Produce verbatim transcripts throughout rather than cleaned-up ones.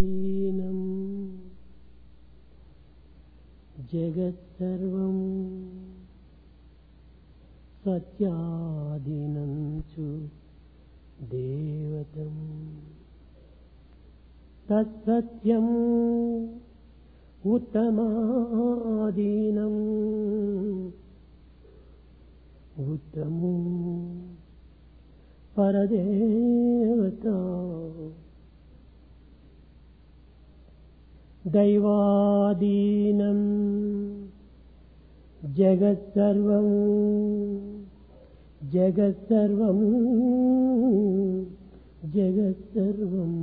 సత్యాధీనం జగత్సర్వం సత్యాధీనం చు దేవతం తత్సత్యం ఉత్తమాధీనం ఉత్తమం పరదేవత దైవాధీనం జగత్సర్వం జగత్సర్వం జగత్సర్వం.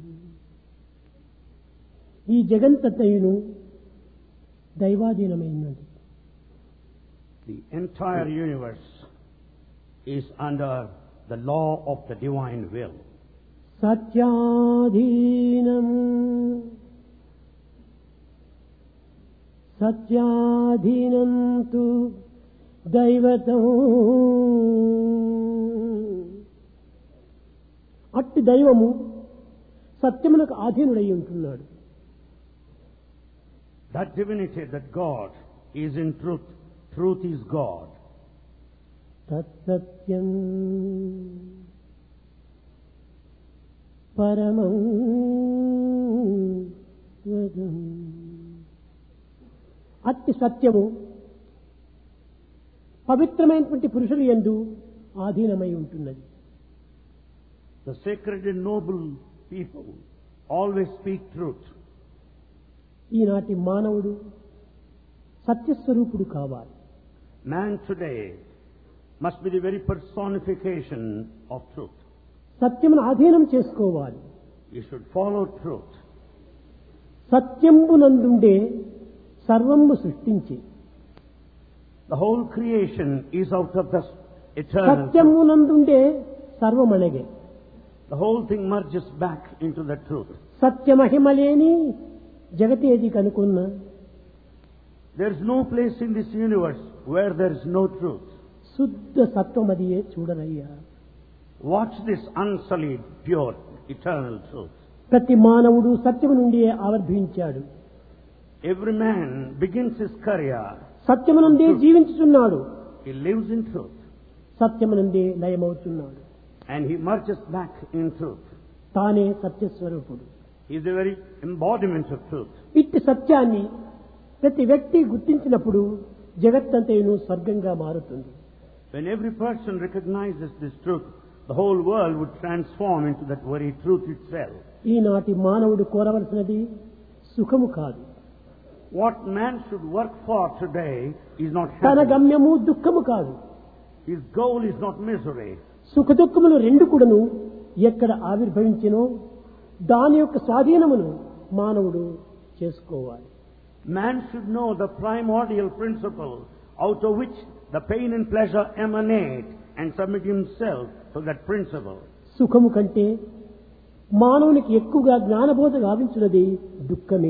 ఈ జగంతయును దైవాధీనమైనది. The entire universe is under the law of the divine will. సత్యాధీనం సత్యాధీనం తు దైవతం. అట్టి దైవము సత్యమునకు ఆధీనుడై ఉంటున్నాడు. That divinity, that God is in truth. Truth is God. తత్సత్యం పరమం వదం. అట్టి సత్యము పవిత్రమైనటువంటి పురుషులు యందు ఆధీనమై ఉంటున్నది. The sacred and noble people always speak truth. ఈనాటి మానవుడు సత్యస్వరూపుడు కావాలి. Man today must be the very personification of truth. సత్యమును ఆధీనం చేసుకోవాలి. You should follow truth. సత్యమునందుండే సర్వము సృష్టించి The whole creation is out of the eternal truth. సత్యమునందుండే సర్వమనగే. The whole thing merges back into the truth. సత్యమహిమలేని జగతేది కనుకున్న There is no place in this universe where there is no truth. శుద్ధ సత్వమదియే చూడరయ్యా. Watch this unsullied, pure, eternal truth. ప్రతి మానవుడు సత్యము నుండి ఆవిర్భవించాడు. Every man begins his career. సత్యము నుండి జీవించుచున్నాడు. He lives in truth. సత్యము నుండి లయమవుతున్నాడు. And he merges back in truth. తానే సత్యస్వరూపుడు. He is the very embodiment of truth. ఇట్టి సత్యాన్ని ప్రతి వ్యక్తి గుర్తించినప్పుడు జగత్తంతయును స్వర్గంగా మారుతుంది. When every person recognizes this truth, the whole world would transform into that very truth itself. ఈనాటి మానవుడు కోరవలసినది సుఖము కాదు. What man should work for today is not తన happiness. గమ్యము దుఃఖము కాదు. His goal is not misery. సుఖ దుఃఖములు రెండు కూడాను ఎక్కడ ఆవిర్భవించినో దాని యొక్క స్వాధీనమును మానవుడు చేసుకోవాలి. Man should know the primordial principle out of which the pain and pleasure emanate and submit himself to that principle. సుఖము కంటే మానవునికి ఎక్కువగా జ్ఞానబోధ గావించున్నది దుఃఖమే.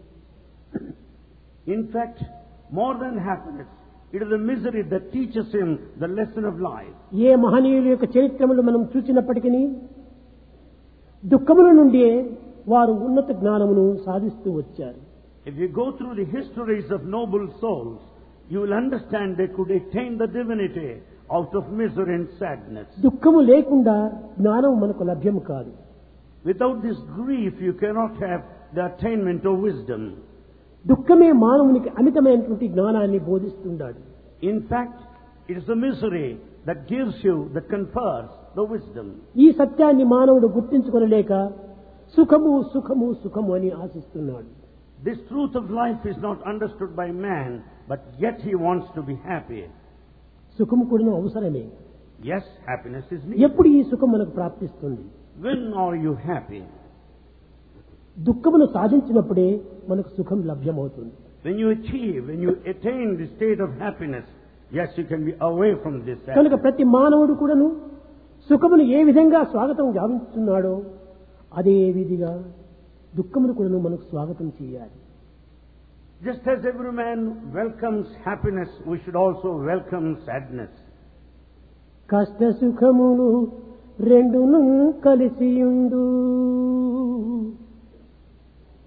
In fact, more than happiness, it is the misery that teaches him the lesson of life. ఏ మహనీయుల యొక్క చరిత్రములు మనం చూచినప్పటికీ దుఃఖముల నుండి వారు ఉన్నత జ్ఞానమును సాధిస్తూ వచ్చారు. If you go through the histories of noble souls, you will understand they could attain the divinity out of misery and sadness. దుఃఖము లేకుండా జ్ఞానం మనకు లభ్యం కాదు. Without this grief, you cannot have the attainment of wisdom. దుఃఖమే మానవునికి అమితమైనటువంటి జ్ఞానాన్ని బోధిస్తుండాడు. In fact, it is the misery that gives you, that confers the wisdom. ఈ సత్యాన్ని మానవుడు గుర్తించుకొనలేక సుఖము సుఖము సుఖము అని ఆశిస్తున్నాడు. This truth of life is not understood by man, but yet he wants to be happy. సుఖము కూడా అవసరమే. Yes, happiness is needed. ఎప్పుడు ఈ సుఖం మనకు ప్రాప్తిస్తుంది? When are you happy? దుఃఖమును సాధించినప్పుడే మనకు సుఖం లభ్యమవుతుంది. When you achieve, when you attain the state of happiness, yes, you can be away from this కనుక happiness. ప్రతి మానవుడు కూడాను సుఖమును ఏ విధంగా స్వాగతం గావిస్తున్నాడో అదే విధిగా దుఃఖమును కూడాను మనకు స్వాగతం చేయాలి. Just as every man welcomes happiness, we should also welcome sadness. కష్ట సుఖములు రెండును కలిసియుండు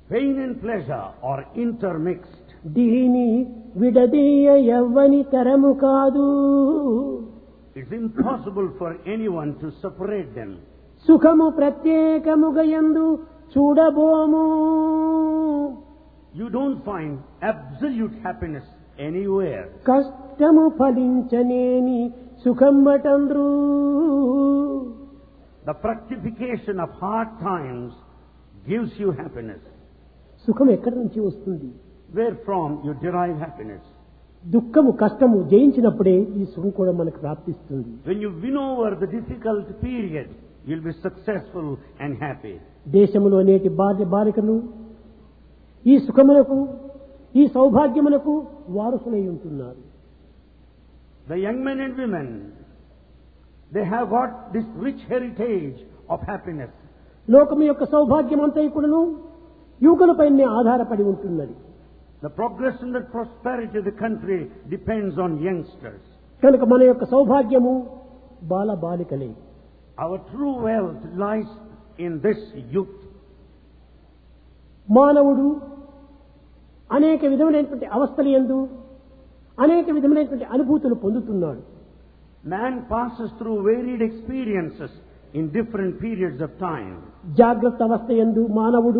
Pain and pleasure are intermixed. దీని విడదీయ ఎవ్వని తరము కాదు. It's impossible for anyone to separate them. సుఖము ప్రత్యేకముగయందు చూడబోము. You don't find absolute happiness anywhere. కష్టము ఫలించనేని సుఖం బటంద్రు. The fructification of hard times gives you happiness. సుఖం ఎక్కడి నుంచి వస్తుంది? Wherefrom you derive happiness. దుఃఖము కష్టము జయించినప్పుడే ఈ సుఖం కూడా మనకు ప్రాప్తిస్తుంది. When you win over the difficult period, you'll be successful and happy. దేశములో నేటి బాల్య బాలికలు ఈ సుఖములకు ఈ సౌభాగ్యములకు వారసులై ఉంటున్నారు. The young men and women, they have got this rich heritage of happiness. లోకము యొక్క సౌభాగ్యం అంతా కూడాను యువకులపైనే ఆధారపడి ఉంటున్నది. The progress and the prosperity of the country depends on youngsters. కనుక మన యొక్క సౌభాగ్యము బాల బాలికలే. Our true wealth lies in this youth. మానవుడు అనేక విధములైనటువంటి అవస్థలు యందు అనేక విధములైనటువంటి అనుభూతులు పొందుతున్నాడు. Man passes through varied experiences in different periods of time. జాగ్రత్త అవస్థ యందు మానవుడు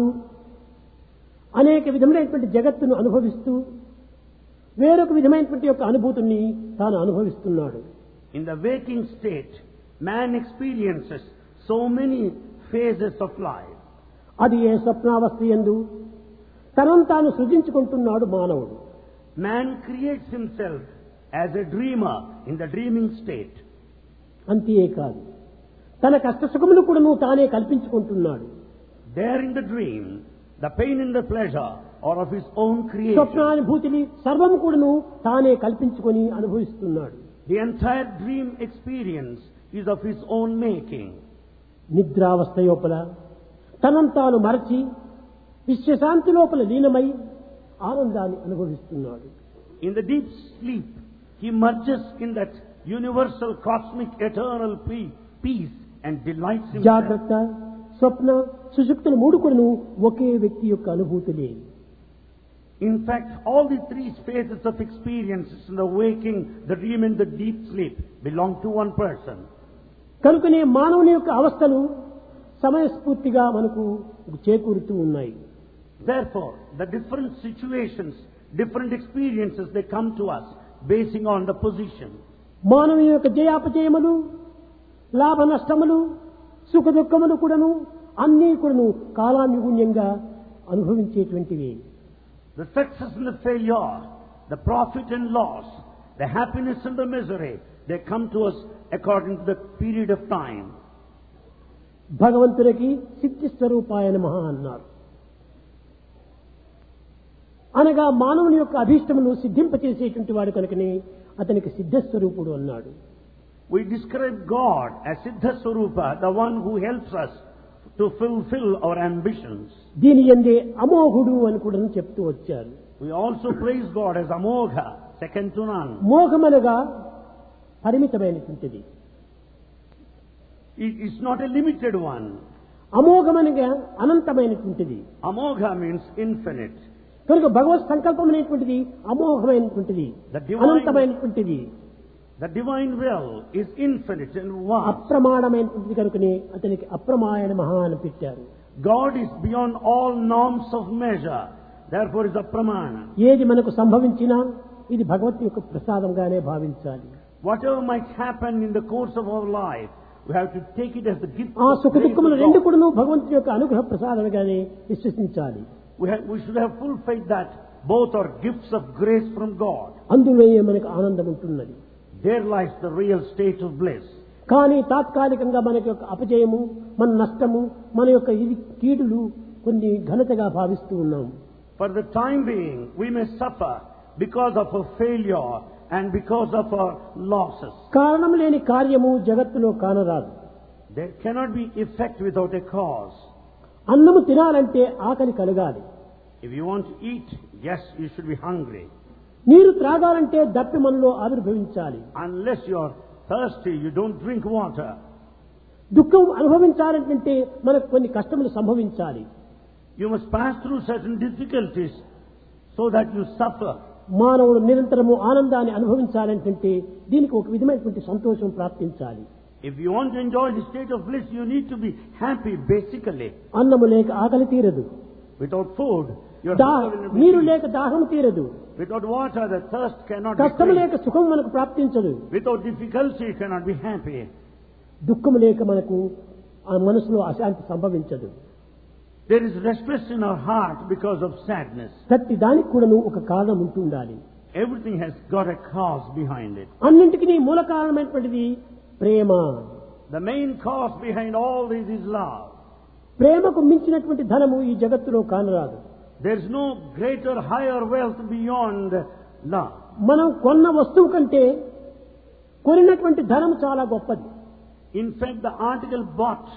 అనేక విధములైనటువంటి జగత్తును అనుభవిస్తూ వేరొక విధమైనటువంటి యొక్క అనుభూతిని తాను అనుభవిస్తున్నాడు. In the waking state, man experiences so many phases of life. అది ఏ స్వప్నావస్థ యందు తనను తాను సృజించుకుంటున్నాడు మానవుడు. Man creates himself as a dreamer in the dreaming state. అంతేకాదు తన కష్ట సుఖములు కూడా తానే కల్పించుకుంటున్నాడు. There in the dream, the pain and the pleasure are of his own creation. స్వప్నానుభూతిని సర్వము కూడాను తానే కల్పించుకొని అనుభవిస్తున్నాడు. The entire dream experience is of his own making. నిద్రావస్థ లోపల తనను తాను మరచి విశ్వశాంతి లోపల లీనమై ఆనందాన్ని అనుభవిస్తున్నాడు. In the deep sleep, he merges in that universal, cosmic, eternal peace and delights himself. జాగ్రత్త, స్వప్న, సుషుప్తులు మూడు కూడాను ఒకే వ్యక్తి యొక్క అనుభూతులే. In fact, all the three phases of experiences in the waking, the dream and the deep sleep belong to one person. కనుకనే మానవుని యొక్క అవస్థలు సమయస్ఫూర్తిగా మనకు చేకూరుతూ ఉన్నాయి. Therefore, the different situations, different experiences, they come to us basing on the position. మానవుని యొక్క జయాపజయములు, లాభ నష్టములు, సుఖ దుఃఖములు కూడాను అన్నీ కూడాను కాలానుగుణ్యంగా అనుభవించేటువంటివి. The success and the failure, the profit and loss, the happiness and the misery, they come to us according to the period of time. భగవంతుడికి సిద్ధి స్వరూపాయ నమః అన్నారు. అనగా మానవుని యొక్క అభీష్టమును సిద్ధింపచేసేటువంటి వాడు కనుకనే అతనికి సిద్ధస్వరూపుడు అన్నాడు. We describe God as Siddha Swarupa, the one who helps us to fulfill our ambitions. దీని యందే అమోఘుడు అని కూడా చెప్తూ వచ్చారు. We also praise God as Amogha, second to none. మోఘమనగా పరిమితమైనటువంటిది. It is not a limited one. అమోఘమనగా అనంతమైనటువంటిది. Amogha means infinite. కనుక భగవత్ సంకల్పం అనేటువంటిది అమోఘమైనటువంటిది, అనంతమైనటువంటిది. The divine will is infinite and vast. అప్రమాణమైనటువంటిది కనుకనే అతనికి అప్రమాయ నమః అని పెట్టారు. God is beyond all norms of measure. Therefore is apramana. ఏది మనకు సంభవించినా ఇది భగవత్ యొక్క ప్రసాదంగానే భావించాలి. Whatever might happen in the course of our life, we have to take it as the gift ఆ of సుఖ grace దుఃఖములు of రెండు God. కూడాను భగవంతుని యొక్క అనుగ్రహ ప్రసాదంగానే విశ్వసించాలి. We, have, we should have full faith that both are gifts of grace from God. అందులోనే మనకు ఆనందం ఉంటున్నది. There lies the real state of bliss. కానీ తాత్కాలికంగా మనకి యొక్క అపజయము, మన నష్టము, మన యొక్క ఇది కీడులు కొన్ని ఘనతగా భావిస్తూ ఉన్నాము. For the time being, we may suffer because of our failure and because of our losses. కారణం లేని కార్యము జగత్తులో కానరాదు. There cannot be effect without a cause. అన్నము తినాలంటే ఆకలి కలగాలి. If you want to eat, yes, you should be hungry. నీరు త్రాగాలంటే దప్పి మనలో ఆవిర్భవించాలి. Unless you are thirsty, you don't drink water. దుఃఖం అనుభవించాలంటే మనకు కొన్ని కష్టములు సంభవించాలి. You must pass through certain difficulties so that you suffer. మానవుడు నిరంతరము ఆనందాన్ని అనుభవించాలంటే దీనికి ఒక విధమైనటువంటి సంతోషం ప్రాప్తించాలి. If you want to enjoy the state of bliss, you need to be happy basically. అన్నము లేక ఆకలి తీరదు. Without food, your నీరు లేక దాహం తీరదు. Without water, the thirst cannot be కష్టం లేక quenched. సుఖం మనకు ప్రాప్తించదు. Without difficulty, you cannot be happy. దుఃఖం లేక మనకు ఆ మనసులో అశాంతి సంభవించదు. There is restless in our heart because of sadness. ప్రతి దానికి కూడాను ఒక కారణం ఉంటూ ఉండాలి. Everything has got a cause behind it. అన్నింటికి మూల కారణమైనటువంటిది ప్రేమ. The main cause behind all this is love. ప్రేమకు మించినటువంటి ధనము ఈ జగత్తులో కానరాదు. There is no greater, higher wealth beyond love. మనం కొన్న వస్తువు కంటే కొనినటువంటి ధనం చాలా గొప్పది. In fact, the article bought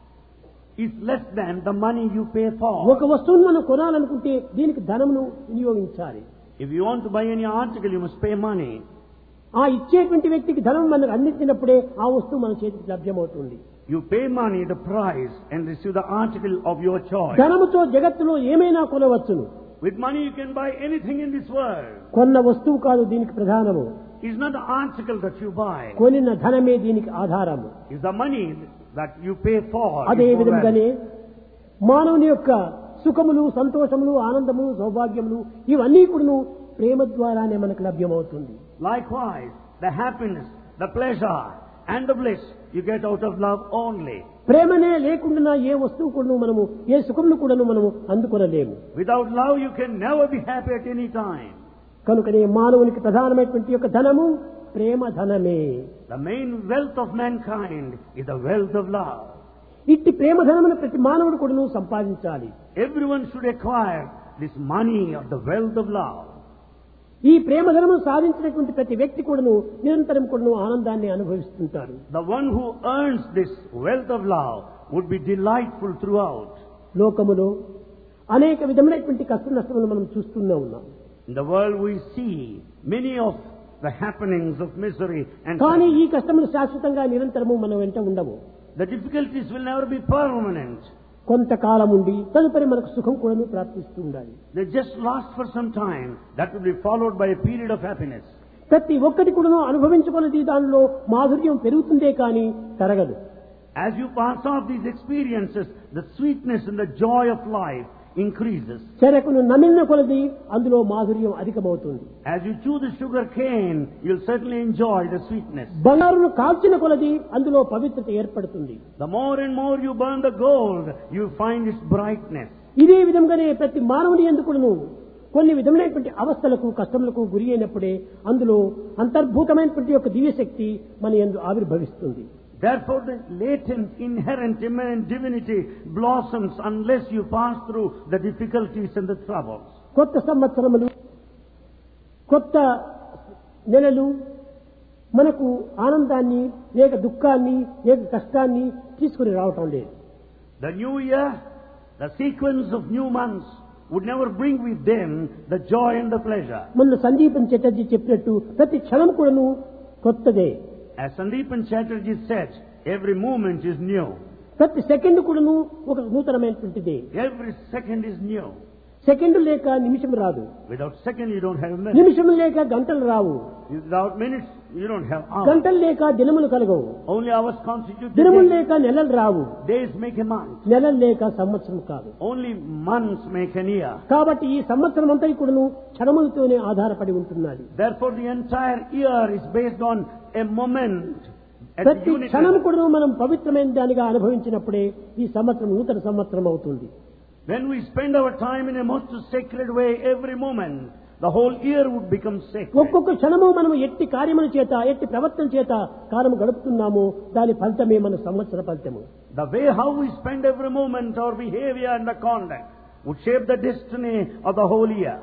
is less than the money you pay for. ఒక వస్తువును మనం కొనాలనుకుంటే దీనికి ధనమును వినియోగించాలి. If you want to buy any article, you must pay money. ఆ ఇచ్చేటువంటి వ్యక్తికి ధనం మనకు అందించినప్పుడే ఆ వస్తువు మన చేతికి లభ్యమవుతుంది. You pay money, the price, and receive the article of your choice. ధనముతో జగత్తులో ఏమైనా కొనవచ్చును. With money you can buy anything in this world. కొన్న వస్తువు కాదు దీనికి ప్రధానము. It's not the article that you buy. కొనిన ధనమే దీనికి ఆధారము. It's the money that you pay for. అదే విధంగానే మానవుని యొక్క సుఖములు, సంతోషములు, ఆనందములు, సౌభాగ్యములు ఇవన్నీ కూడాను ప్రేమ ద్వారానే మనకు లభ్యమవుతుంది. Likewise, the happiness, the pleasure, and the bliss you get out of love only. ప్రేమనే లేకుండా ఏ వస్తువు కూడాను మనము, ఏ సుఖమును కూడాను మనము అందుకొనలేము. Without love you can never be happy at any time. కనుకనే మానవునికి ప్రధానమైనటువంటి యొక్క ధనము ప్రేమ ధనమే. The main wealth of mankind is the wealth of love. ఇట్టి ప్రేమ ధనమును ప్రతి మానవుడు కూడాను సంపాదించాలి. Everyone should acquire this money of the wealth of love. ఈ ప్రేమ ధనమును సాధించినటువంటి ప్రతి వ్యక్తి కూడాను నిరంతరం కూడాను ఆనందాన్ని అనుభవిస్తుంటారు. The one who earns this wealth of love would be delightful throughout. లోకములో అనేక విధమైనటువంటి కష్ట నష్టములు మనం చూస్తూనే ఉన్నాం. In the world we see many of the happenings of misery and కానీ ఈ suffering. కష్టములు శాశ్వతంగా నిరంతరము మన వెంట ఉండవు. The difficulties will never be permanent. కొంతకాలం ఉండి తదుపరి మనకు సుఖం కూడా ప్రాప్తిస్తూ ఉండాలి. They just last for some time. That will be followed by a period of happiness. ప్రతి ఒక్కటి కూడాను అనుభవించుకున్నది దానిలో మాధుర్యం పెరుగుతుందే కానీ తరగదు. As you pass off these experiences, the sweetness and the joy of life increases. చెరకును నమిలిన కొలది అందులో మాధుర్యం అధికమవుతుంది. As you chew the sugar cane, you'll certainly enjoy the sweetness. బంగారును కాల్చిన కొలది అందులో పవిత్రత ఏర్పడుతుంది. The more and more you burn the gold, you find its brightness. ఇదే విధంగానే ప్రతి మానవుని ఎందుకును కొన్ని విధమైనటువంటి అవస్థలకు, కష్టములకు గురి అయినప్పుడే అందులో అంతర్భూతమైనటువంటి యొక్క దివ్యశక్తి మన యందు ఆవిర్భవిస్తుంది. Therefore, the latent, inherent, immanent divinity blossoms unless you pass through the difficulties and the troubles. కొత్త సంవత్సరములు, కొత్త నెలలు మనకు ఆనందాన్ని లేక దుఃఖాన్ని లేక కష్టాన్ని తీసుకుని రావటం లేదు. The new year, the sequence of new months would never bring with them the joy and the pleasure. మొన్న సందీపన్ చటర్జీ చెప్పినట్టు ప్రతి క్షణం కూడాను కొత్తదే. As Sandeepan Chatterjee said, every moment is new. ప్రతి సెకండ్ కూడాను ఒక నూతనమైనటువంటిదే. Every second is new. Second లేక నిమిషం రాదు. Without second, you don't have minutes. నిమిషం లేక గంటలు రావు. Without minutes, you don't have hours. గంటలు లేక దినములు కలగవు. Only hours constitute the దినములు day. లేక నెలలు రావు. Days make a month. నెలలు లేక సంవత్సరం కాదు. Only months make an year. కాబట్టి ఈ సంవత్సరం అంతా కూడాను క్షణములతోనే ఆధారపడి ఉంటున్నది. Therefore, the entire year is based on a moment. at ప్రతి unity. క్షణం కూడా మనం పవిత్రమైన దానిగా అనుభవించినప్పుడే ఈ సంవత్సరం నూతన సంవత్సరం అవుతుంది. When we spend our time in a most sacred way every moment, the whole year would become sacred. ఒక్కొక్క క్షణము మనం ఎట్టి కార్యముల చేత, ఎట్టి ప్రవర్తన చేత కాలము గడుపుతున్నామో దాని ఫలితమే మన సంవత్సర ఫలితము. The way how we spend every moment, our behavior and the conduct would shape the destiny of the whole year.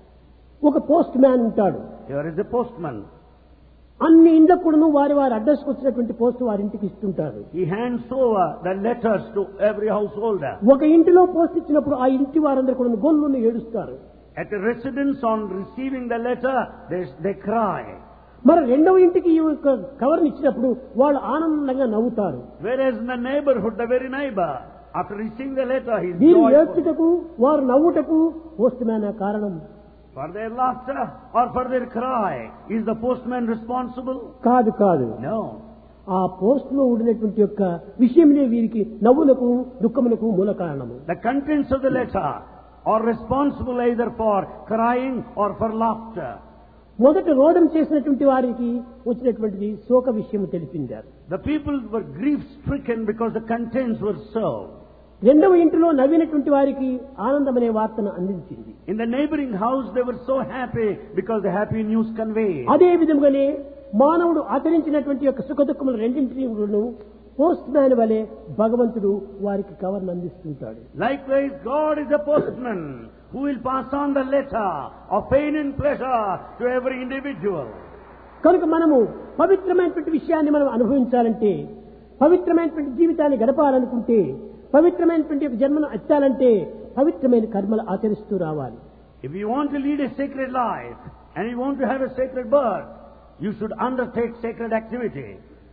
ఒక పోస్ట్ మ్యాన్ ఉంటాడు. Here is a postman. అన్ని ఇండ్లకు కూడాను వారి వారి అడ్రస్కి వచ్చినటువంటి పోస్ట్ వారి ఇంటికి ఇస్తుంటారు. He hands over the letters to every householder. ఒక ఇంటిలో పోస్ట్ ఇచ్చినప్పుడు ఆ ఇంటి వారందరూ కూడా గొల్లును ఏడుస్తారు. At a residence, on receiving the letter, they, they cry. మరి రెండవ ఇంటికి ఈ కవర్ని ఇచ్చినప్పుడు వాళ్ళు ఆనందంగా నవ్వుతారు. Whereas in the neighborhood, the very neighbor After receiving the letter, he is వీరు joyful. ఏడ్చుటకు వారు నవ్వుటకు పోస్ట్ మ్యాన్ కారణం For their laughter or for their cry, is the postman responsible? కాదు కాదు. No. ఆ పోస్ట్ లో ఉండినటువంటి యొక్క విషయమే వీరికి నవ్వులకు దుఃఖములకు మూల కారణము. The contents of the letter are responsible either for crying or for laughter. మొదట రోదం చేసినటువంటి వారికి వచ్చినటువంటిది శోక విషయం తెలిపిందారు. The people were grief-stricken because the contents were served. రెండవ ఇంటిలో నవ్వినటువంటి వారికి ఆనందమనే వార్తను అందించింది. In the neighboring house, they were so happy because the happy news conveyed. అదే విధంగానే మానవుడు ఆచరించినటువంటి యొక్క సుఖ దుఃఖములు రెండింటినీ పోస్ట్ మ్యాన్ వలె భగవంతుడు వారికి కవర్ను అందిస్తుంటాడు. Likewise, God is a postman who will pass on the letter of pain and pleasure to every individual. కనుక మనము పవిత్రమైనటువంటి విషయాన్ని మనం అనుభవించాలంటే, పవిత్రమైనటువంటి జీవితాన్ని గడపాలనుకుంటే, పవిత్రమైనటువంటి జన్మను ఎత్తాలంటే పవిత్రమైన కర్మలు ఆచరిస్తూ రావాలి. If you want to lead a sacred life and you want to have a sacred birth, you should undertake sacred activity.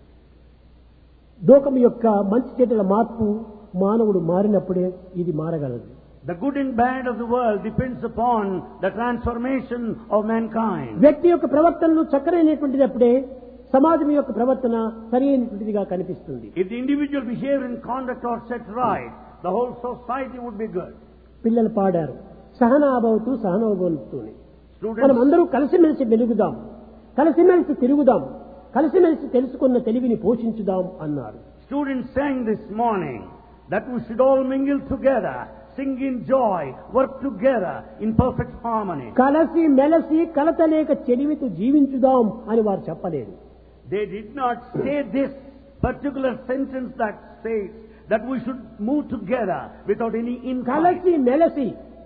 లోకం యొక్క మంచి చెడ్డల మార్పు మానవుడు మారినప్పుడే ఇది మారగలదు. The good and bad of the world depends upon the transformation of mankind. వ్యక్తి యొక్క ప్రవర్తనలు చక్కరైనటువంటిదప్పుడే సమాజం యొక్క ప్రవర్తన సరైనటువంటిదిగా కనిపిస్తుంది. If the individual behavior and conduct are set right, the whole society would be good. పిల్లలు పాడారు, సహనాభవతు సహనోభవతుని. మనం Students, అందరూ కలిసిమెలిసి వెలుగుదాం, కలిసిమెలిసి తిరుగుదాం, కలిసిమెలిసి తెలుసుకున్న తెలివిని పోషించుదాం అన్నారు. students sang this morning that we should all mingle together, sing in joy, work together in perfect harmony. కలిసి మెలసి కలతలేక చెలిమితో జీవించుదాం అని వారు చెప్పలేదు. They did not say this particular sentence that says that we should move together without any infight. కలిసి మెలసి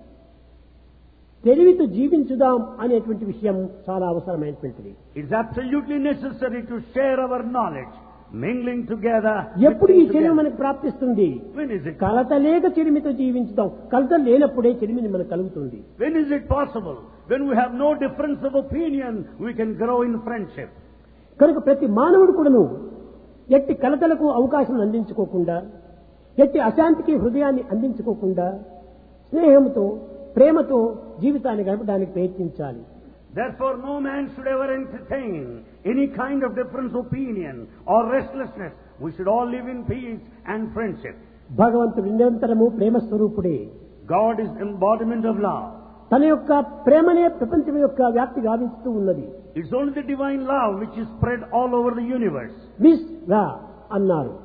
తెలివితో జీవించుదాం అనేటువంటి విషయం చాలా అవసరమైనటువంటిది. It's absolutely necessary to share our knowledge, mingling together. ఎప్పుడు ఈ mixing చెలిమి together. మనకు ప్రాప్తిస్తుంది? When is it? కలతలేక చెలిమితో జీవించుదాం. కలత లేనప్పుడే చెలిమిని మనకు కలుగుతుంది. When is it possible? When we have no difference of opinion, we can grow in friendship. కనుక ప్రతి మానవుడు కూడాను ఎట్టి కలతలకు అవకాశం అందించుకోకుండా, ఎట్టి అశాంతికి హృదయాన్ని అందించుకోకుండా స్నేహంతో ప్రేమతో జీవితాన్ని గడపడానికి ప్రయత్నించాలి. Therefore, no man should ever entertain any kind of different opinion or restlessness. We should all live in peace and friendship. భగవంతుడు నిరంతరము ప్రేమ స్వరూపుడే. God is embodiment of love. తన యొక్క ప్రేమనే ప్రపంచం యొక్క వ్యాప్తి గావిస్తూ ఉన్నది. It's only the divine love which is spread all over the universe. విస్ వా అన్నారు.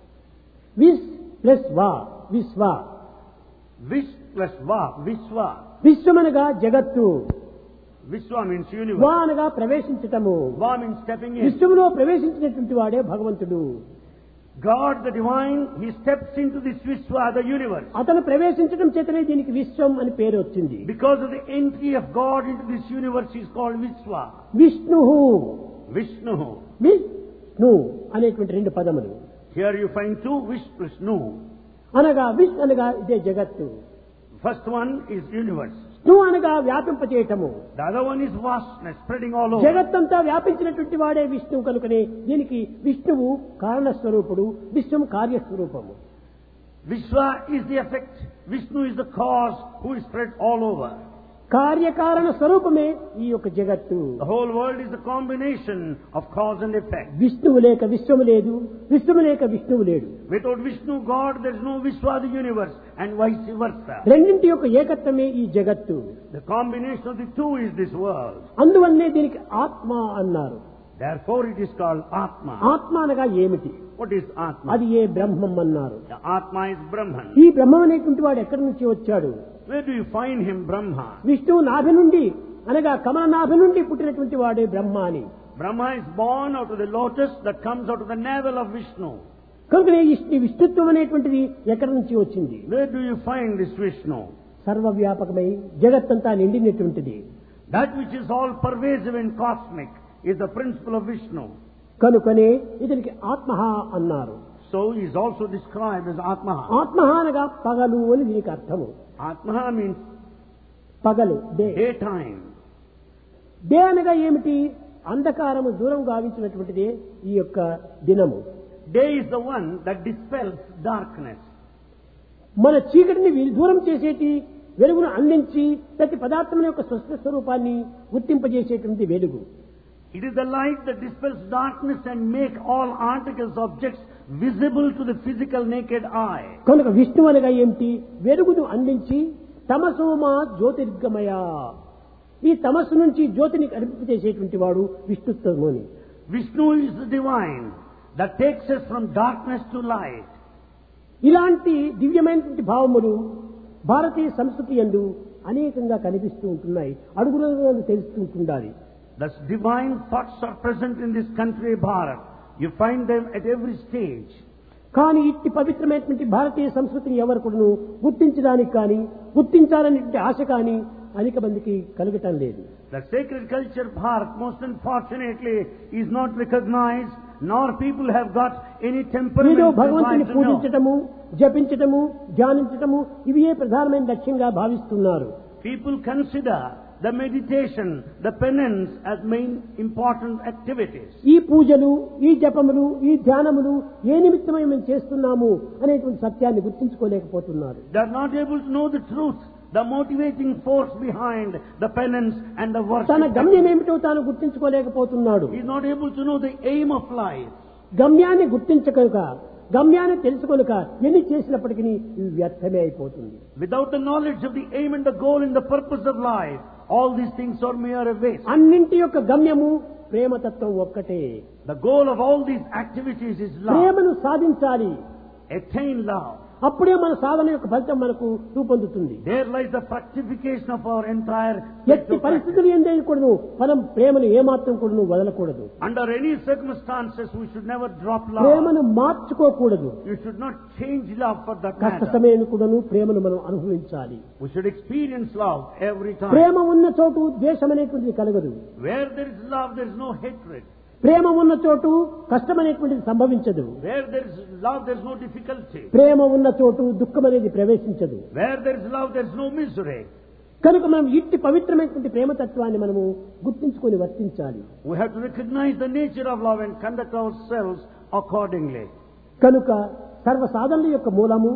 విస్ ప్లస్ వా విశ్వ. Vish plus va, Vishwa. విశ్వమనగా జగత్తు, Vishwa means వా universe. అనగా ప్రవేశించటము. Va means stepping in. విశ్వములో ప్రవేశించినటువంటి వాడే భగవంతుడు. God the divine, He steps into this Vishwa, the universe. అతను ప్రవేశించడం చేతనే దీనికి విశ్వం అని పేరు వచ్చింది. Because of the entry of God into this universe, He is called Vishwa. Vishnu Vishnu. Vishnu అనేటువంటి రెండు పదములు. Here you find two, Vish plus Nu. అనగా విష్ అనగా ఇదే జగత్తు, First one is universe. స్ను అనగా వ్యాపింపచేయటము. The other one is vastness, spreading all over. జగత్తంతా వ్యాపించినటువంటి వాడే విష్ణువు కనుకనే దీనికి విష్ణువు కారణస్వరూపుడు, విశ్వం కార్యస్వరూపము. Vishwa is the effect, Vishnu is the cause who is spread all over. కార్యకారణ స్వరూపమే ఈ యొక్క జగత్తు. The whole world is the combination of cause and effect. విష్ణువు లేక విశ్వము లేదు, విశ్వము లేక విష్ణువు లేడు. Without Vishnu, God, there is no Vishwa, the universe, and vice versa. రెండింటి యొక్క ఏకత్వమే ఈ జగత్తు. The combination of the two is this world. అందువల్లే దీనికి ఆత్మ అన్నారు. Therefore it is called Atma. ఆత్మ అనగా ఏమిటి? What is Atma? అది ఏ బ్రహ్మం అన్నారు. The Atma is Brahman. ఈ బ్రహ్మం అనేటువంటి వాడు ఎక్కడి నుంచి వచ్చాడు? Where do you find him, Brahma? విష్ణువు నాభి నుండి అనగా కమల నాభి నుండి పుట్టినటువంటి వాడే బ్రహ్మ అని. Brahma is born out of the lotus that comes out of the navel of Vishnu. కనుకనే ఈ విష్ణుత్వం అనేటువంటిది ఎక్కడి నుంచి వచ్చింది? Where do you find this Vishnu? సర్వవ్యాపకమై జగత్తంతా నిండినటువంటిది. That which is all pervasive and cosmic is the principle of Vishnu. కనుకనే ఇతనికి ఆత్మహ అన్నారు. So he is also described as Atma. ఆత్మహ అనగా పగలు అని దీనికి అర్థము. Atma means పగలు, డే. daytime. డే అనగా ఏమిటి? అంధకారము దూరం గావించినటువంటిదే ఈ యొక్క దినము. Day is the one that dispels darkness. మన చీకటిని వి- దూరం చేసేటి వెలుగును అందించి ప్రతి పదార్థం యొక్క స్వస్థ స్వరూపాన్ని గుర్తింపజేసేటువంటి వెలుగు. It is the light that dispels darkness and make all articles, objects visible to the physical naked eye. కనుక విష్ణు అనగా ఏమిటి? వెలుగును అందించి తమసోమా జ్యోతిర్గమయ, ఈ తమస్సు నుంచి జ్యోతిని కనిపించేసేటువంటి వాడు విష్ణుత్వము అని. Vishnu is the divine that takes us from darkness to light. ఇలాంటి దివ్యమైనటువంటి భావములు భారతీయ సంస్కృతి యందు అనేకంగా కనిపిస్తూ ఉంటున్నాయి, అడుగులలో తెలుస్తూ ఉంటుండాలి. Thus divine thoughts are present in this country, Bharat. You find them at every stage. కానీ ఇట్టి పవిత్రమైనటువంటి భారతీయ సంస్కృతిని ఎవరు కూడాను గుర్తించడానికి కానీ గుర్తించాలనేటువంటి ఆశ కానీ అనేక మందికి కలగటం లేదు. The sacred culture, Bharat, most unfortunately, is not recognized, nor people have got any temperament ఏదో desire భగవంతుని to know. పూజించటము, జపించటము, ధ్యానించటము ఇవే ప్రధానమైన లక్ష్యంగా భావిస్తున్నారు. People consider the meditation, the penance as main important activities. ఈ పూజలు, ఈ జపములు, ఈ ధ్యానములు ఏ నిమిత్తమై మేము చేస్తున్నాము అనేటువంటి సత్యాన్ని గుర్తించుకోలేకపోతున్నారు. They are not able to know the truth, the motivating force behind the penance and the worship. తన గమ్యం ఏమిటో తాను గుర్తించుకోలేకపోతున్నాడు. He is not able to know the aim of life. గమ్యాన్ని గుర్తించకనుక, గమ్యాన్ని తెలుసుకొనుక ఎన్ని చేసినప్పటికీ ఇవి వ్యర్థమే అయిపోతుంది. Without the knowledge of the aim and the goal and the purpose of life, all these things are mere waste. అన్నింటి యొక్క గమ్యము ప్రేమతత్వం ఒక్కటే. The goal of all these activities is love. ప్రేమను సాధించాలి, Attain love. అప్పుడే మన సాధన యొక్క ఫలితం మనకు రూపొందుతుంది. There lies the fructification of our entire ఎట్టి spiritual practice. పరిస్థితులు ఎందేయకూడదు, మనం ప్రేమను ఏమాత్రం కూడాను వదలకూడదు. Under any circumstances, we should never drop love. ప్రేమను మార్చుకోకూడదు. You should not change love for that కష్ట matter. సమయం కూడాను ప్రేమను మనం అనుభవించాలి. We should experience love every time. ప్రేమ ఉన్న చోటు ద్వేషం అనేటువంటిది కలగదు. Where there is love, there is no hatred. ప్రేమ ఉన్న చోటు కష్టం అనేటువంటిది సంభవించదు. Where there is love, there is no difficulty. ప్రేమ ఉన్న చోటు దుఃఖం అనేది ప్రవేశించదు. Where there is love, there is no misery. కనుక మనం ఇట్టి పవిత్రమైనటువంటి ప్రేమతత్వాన్ని మనము గుర్తించుకొని వర్తించాలి. We have to recognize the nature of love and conduct ourselves accordingly. కనుక సర్వ సాధనల యొక్క మూలము,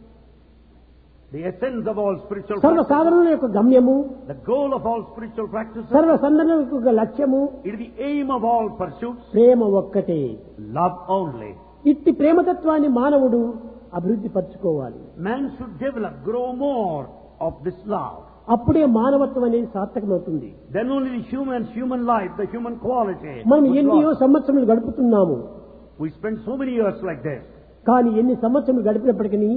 The essence of all spiritual సర్వ practices, సాధనల యొక్క గమ్యము, the goal of all spiritual practices, సర్వ సంధనల యొక్క లక్ష్యము it is the aim of all pursuits, ప్రేమ ఒక్కటే. love only. ఇట్టి ప్రేమతత్వాన్ని మానవుడు అభివృద్ధి పరచుకోవాలి. Man should develop, grow more of this love. అప్పుడే మానవత్వం అనేది సార్థకమవుతుంది. Then only the human, human life, the human quality. మనం would ఎన్నో blossom. సంవత్సరములు గడుపుతున్నాము. We spend so many years like this. కానీ ఎన్ని సంవత్సరములు గడిపినప్పటికీ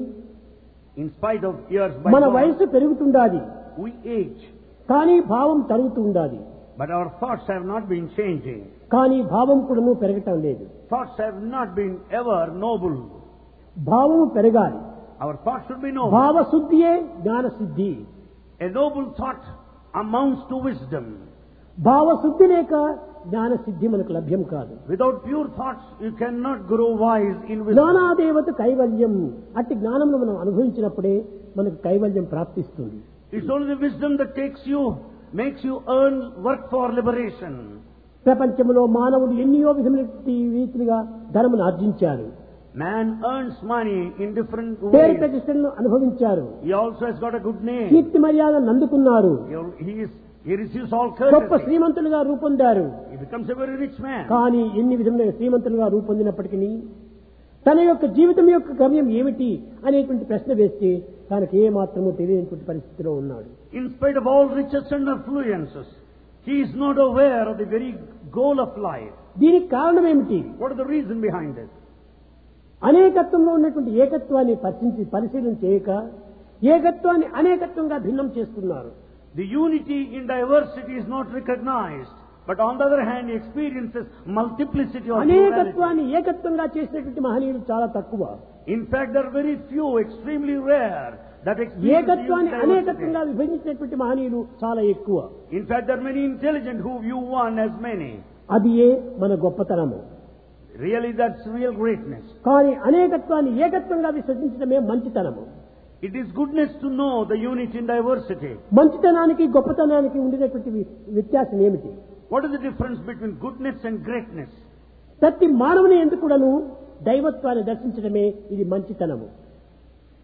In spite of years by మన God, వయసు పెరుగుతుండాలి, we age. కానీ భావం తరుగుతూ ఉండాలి. But our thoughts have not been changing. కానీ భావం కూడాను పెరగటం లేదు. Thoughts have not been ever noble. భావము పెరగాలి. Our thoughts should be noble. భావశుద్ధియే జ్ఞాన సిద్ధి. A noble thought amounts to wisdom. భావశుద్ధి లేక జ్ఞాన సిద్ధి మనకు లభ్యం కాదు. Without pure thoughts, you cannot grow wise in wisdom. జ్ఞానాదేవత కైవల్యం. అట్టి జ్ఞానంలో మనం అనుభవించినప్పుడే మనకు కైవల్యం ప్రాప్తిస్తుంది. It's only the wisdom that takes you, makes you earn, work for liberation. ప్రపంచంలో మానవుడు ఎన్నో విధమైన రీతిగా ధనమును ఆర్జించారు. Man earns money in different పేరు ways. ప్రతిష్టలను అనుభవించారు. He also has got a good name. కీర్తి మర్యాదలను అందుకున్నారు. He he is he receives all గొప్ప courtesy. శ్రీమంతులుగా రూపొందారు. He becomes a very rich man. కానీ ఎన్ని విధమైన శ్రీమంతులుగా రూపొందినప్పటికీ తన యొక్క జీవితం యొక్క గమ్యం ఏమిటి అనేటువంటి ప్రశ్న వేస్తే తనకు ఏ మాత్రమూ తెలియనటువంటి పరిస్థితిలో ఉన్నాడు. In spite of all riches and affluences, he is not aware of the very goal of life. దీనికి కారణం ఏమిటి? What is the reason behind it? అనేకత్వంలో ఉన్నటువంటి ఏకత్వాన్ని పరిశీలించి పరిశీలన చేయక ఏకత్వాన్ని అనేకత్వంగా భిన్నం చేస్తున్నారు. The unity in diversity is not recognized, but on the other hand, he experiences multiplicity of plurality. అనేకత్వాన్ని ఏకత్వంగా చేసినటువంటి మహనీయులు చాలా తక్కువ. In fact, there are very few, extremely rare, that experience ఏకత్వాన్ని diversity. అనేకత్వంగా విభజించినటువంటి మహనీయులు చాలా ఎక్కువ. In fact, there are many intelligent who view one as many. అది ఏ మన గొప్పతనము. Really, that's real greatness. కానీ అనేకత్వాన్ని ఏకత్వంగా విశ్వసించడమే మంచితనము. It is goodness to know the unity in diversity. మంచితనానికి గొప్పతనానికి ఉండినటువంటి వి- వ్యత్యాసం ఏమిటి? What is the difference between goodness and greatness? ప్రతి మానవుని ఎందుకు కూడాను దైవత్వాన్ని దర్శించడమే ఇది మంచితనము.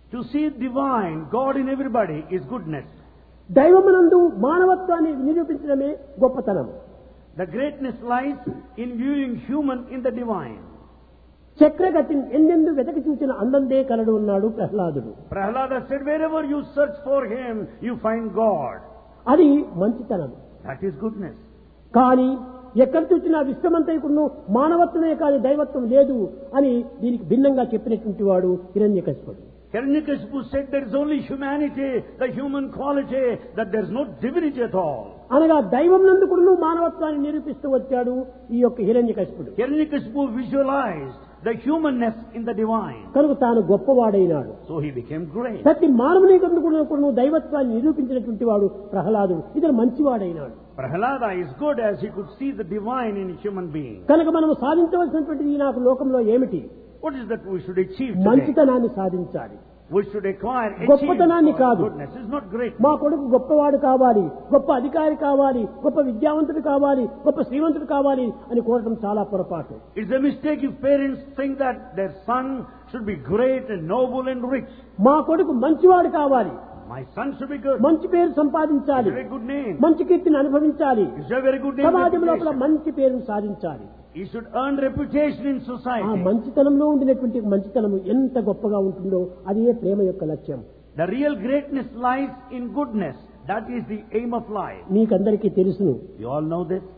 To see divine, God in everybody is goodness. దైవమునందు మానవత్వాన్ని నిరూపించడమే గొప్పతనం. The greatness lies in viewing human in the divine. చక్రగతిని ఎన్నెందు వెతకి చూచిన అందందే కలడు ఉన్నాడు ప్రహ్లాదుడు. Prahlada said, wherever you search for him, you find God. అది మంచితనం. That is goodness. కానీ ఎక్కడ చూసినా విశ్వమంతైకును మానవత్వమే కానీ దైవత్వం లేదు అని దీనికి భిన్నంగా చెప్పినటువంటి వాడు హిరణ్యకశిపుడు. Hiranyakashipu said there is only humanity, the human quality, that there is no divinity at all. అనగా దైవం నందు కూడా మానవత్వాన్ని నిరూపిస్తూ వచ్చాడు ఈ యొక్క హిరణ్యకశిపుడు. Hiranyakashipu visualized the humanness in the divine. కనుక తాను గొప్పవాడైనాడు. So he became great. ప్రతి మానవుని కందు కూడా దైవత్వాన్ని నిరూపించినటువంటి వాడు ప్రహ్లాదుడు. ఇతను మంచివాడైనాడు. Prahlada is good as he could see the divine in a human being. కనుక మనము సాధించవలసినటువంటిది ఈ నాకు లోకంలో ఏమిటి? What is that we should achieve today? మంచితనాన్ని సాధించాలి. We should acquire గొప్పతనాన్ని కాదు. goodness. It's not great. మా కొడుకు గొప్పవాడు కావాలి, గొప్ప అధికారి కావాలి, గొప్ప విద్యావంతుడు కావాలి, గొప్ప శ్రీమంతుడు కావాలి అని కోరటం చాలా పొరపాటు. It's a mistake if parents think that their son should be great and noble and rich. మా కొడుకు మంచివాడు కావాలి, My son should be good. మంచి పేరు సంపాదించాలి, Very good name. మంచి కీర్తిని అనుభవించాలి, It's a very good name. సమాజం లోపల reputation. మంచి పేరును సాధించాలి. He should earn reputation in ఆ society. మంచితనంలో ఉండినటువంటి మంచితనము ఎంత గొప్పగా ఉంటుందో అదే ప్రేమ యొక్క లక్ష్యం. The real greatness lies in goodness. That is the aim of life. మీకందరికీ తెలుసును, You all know this.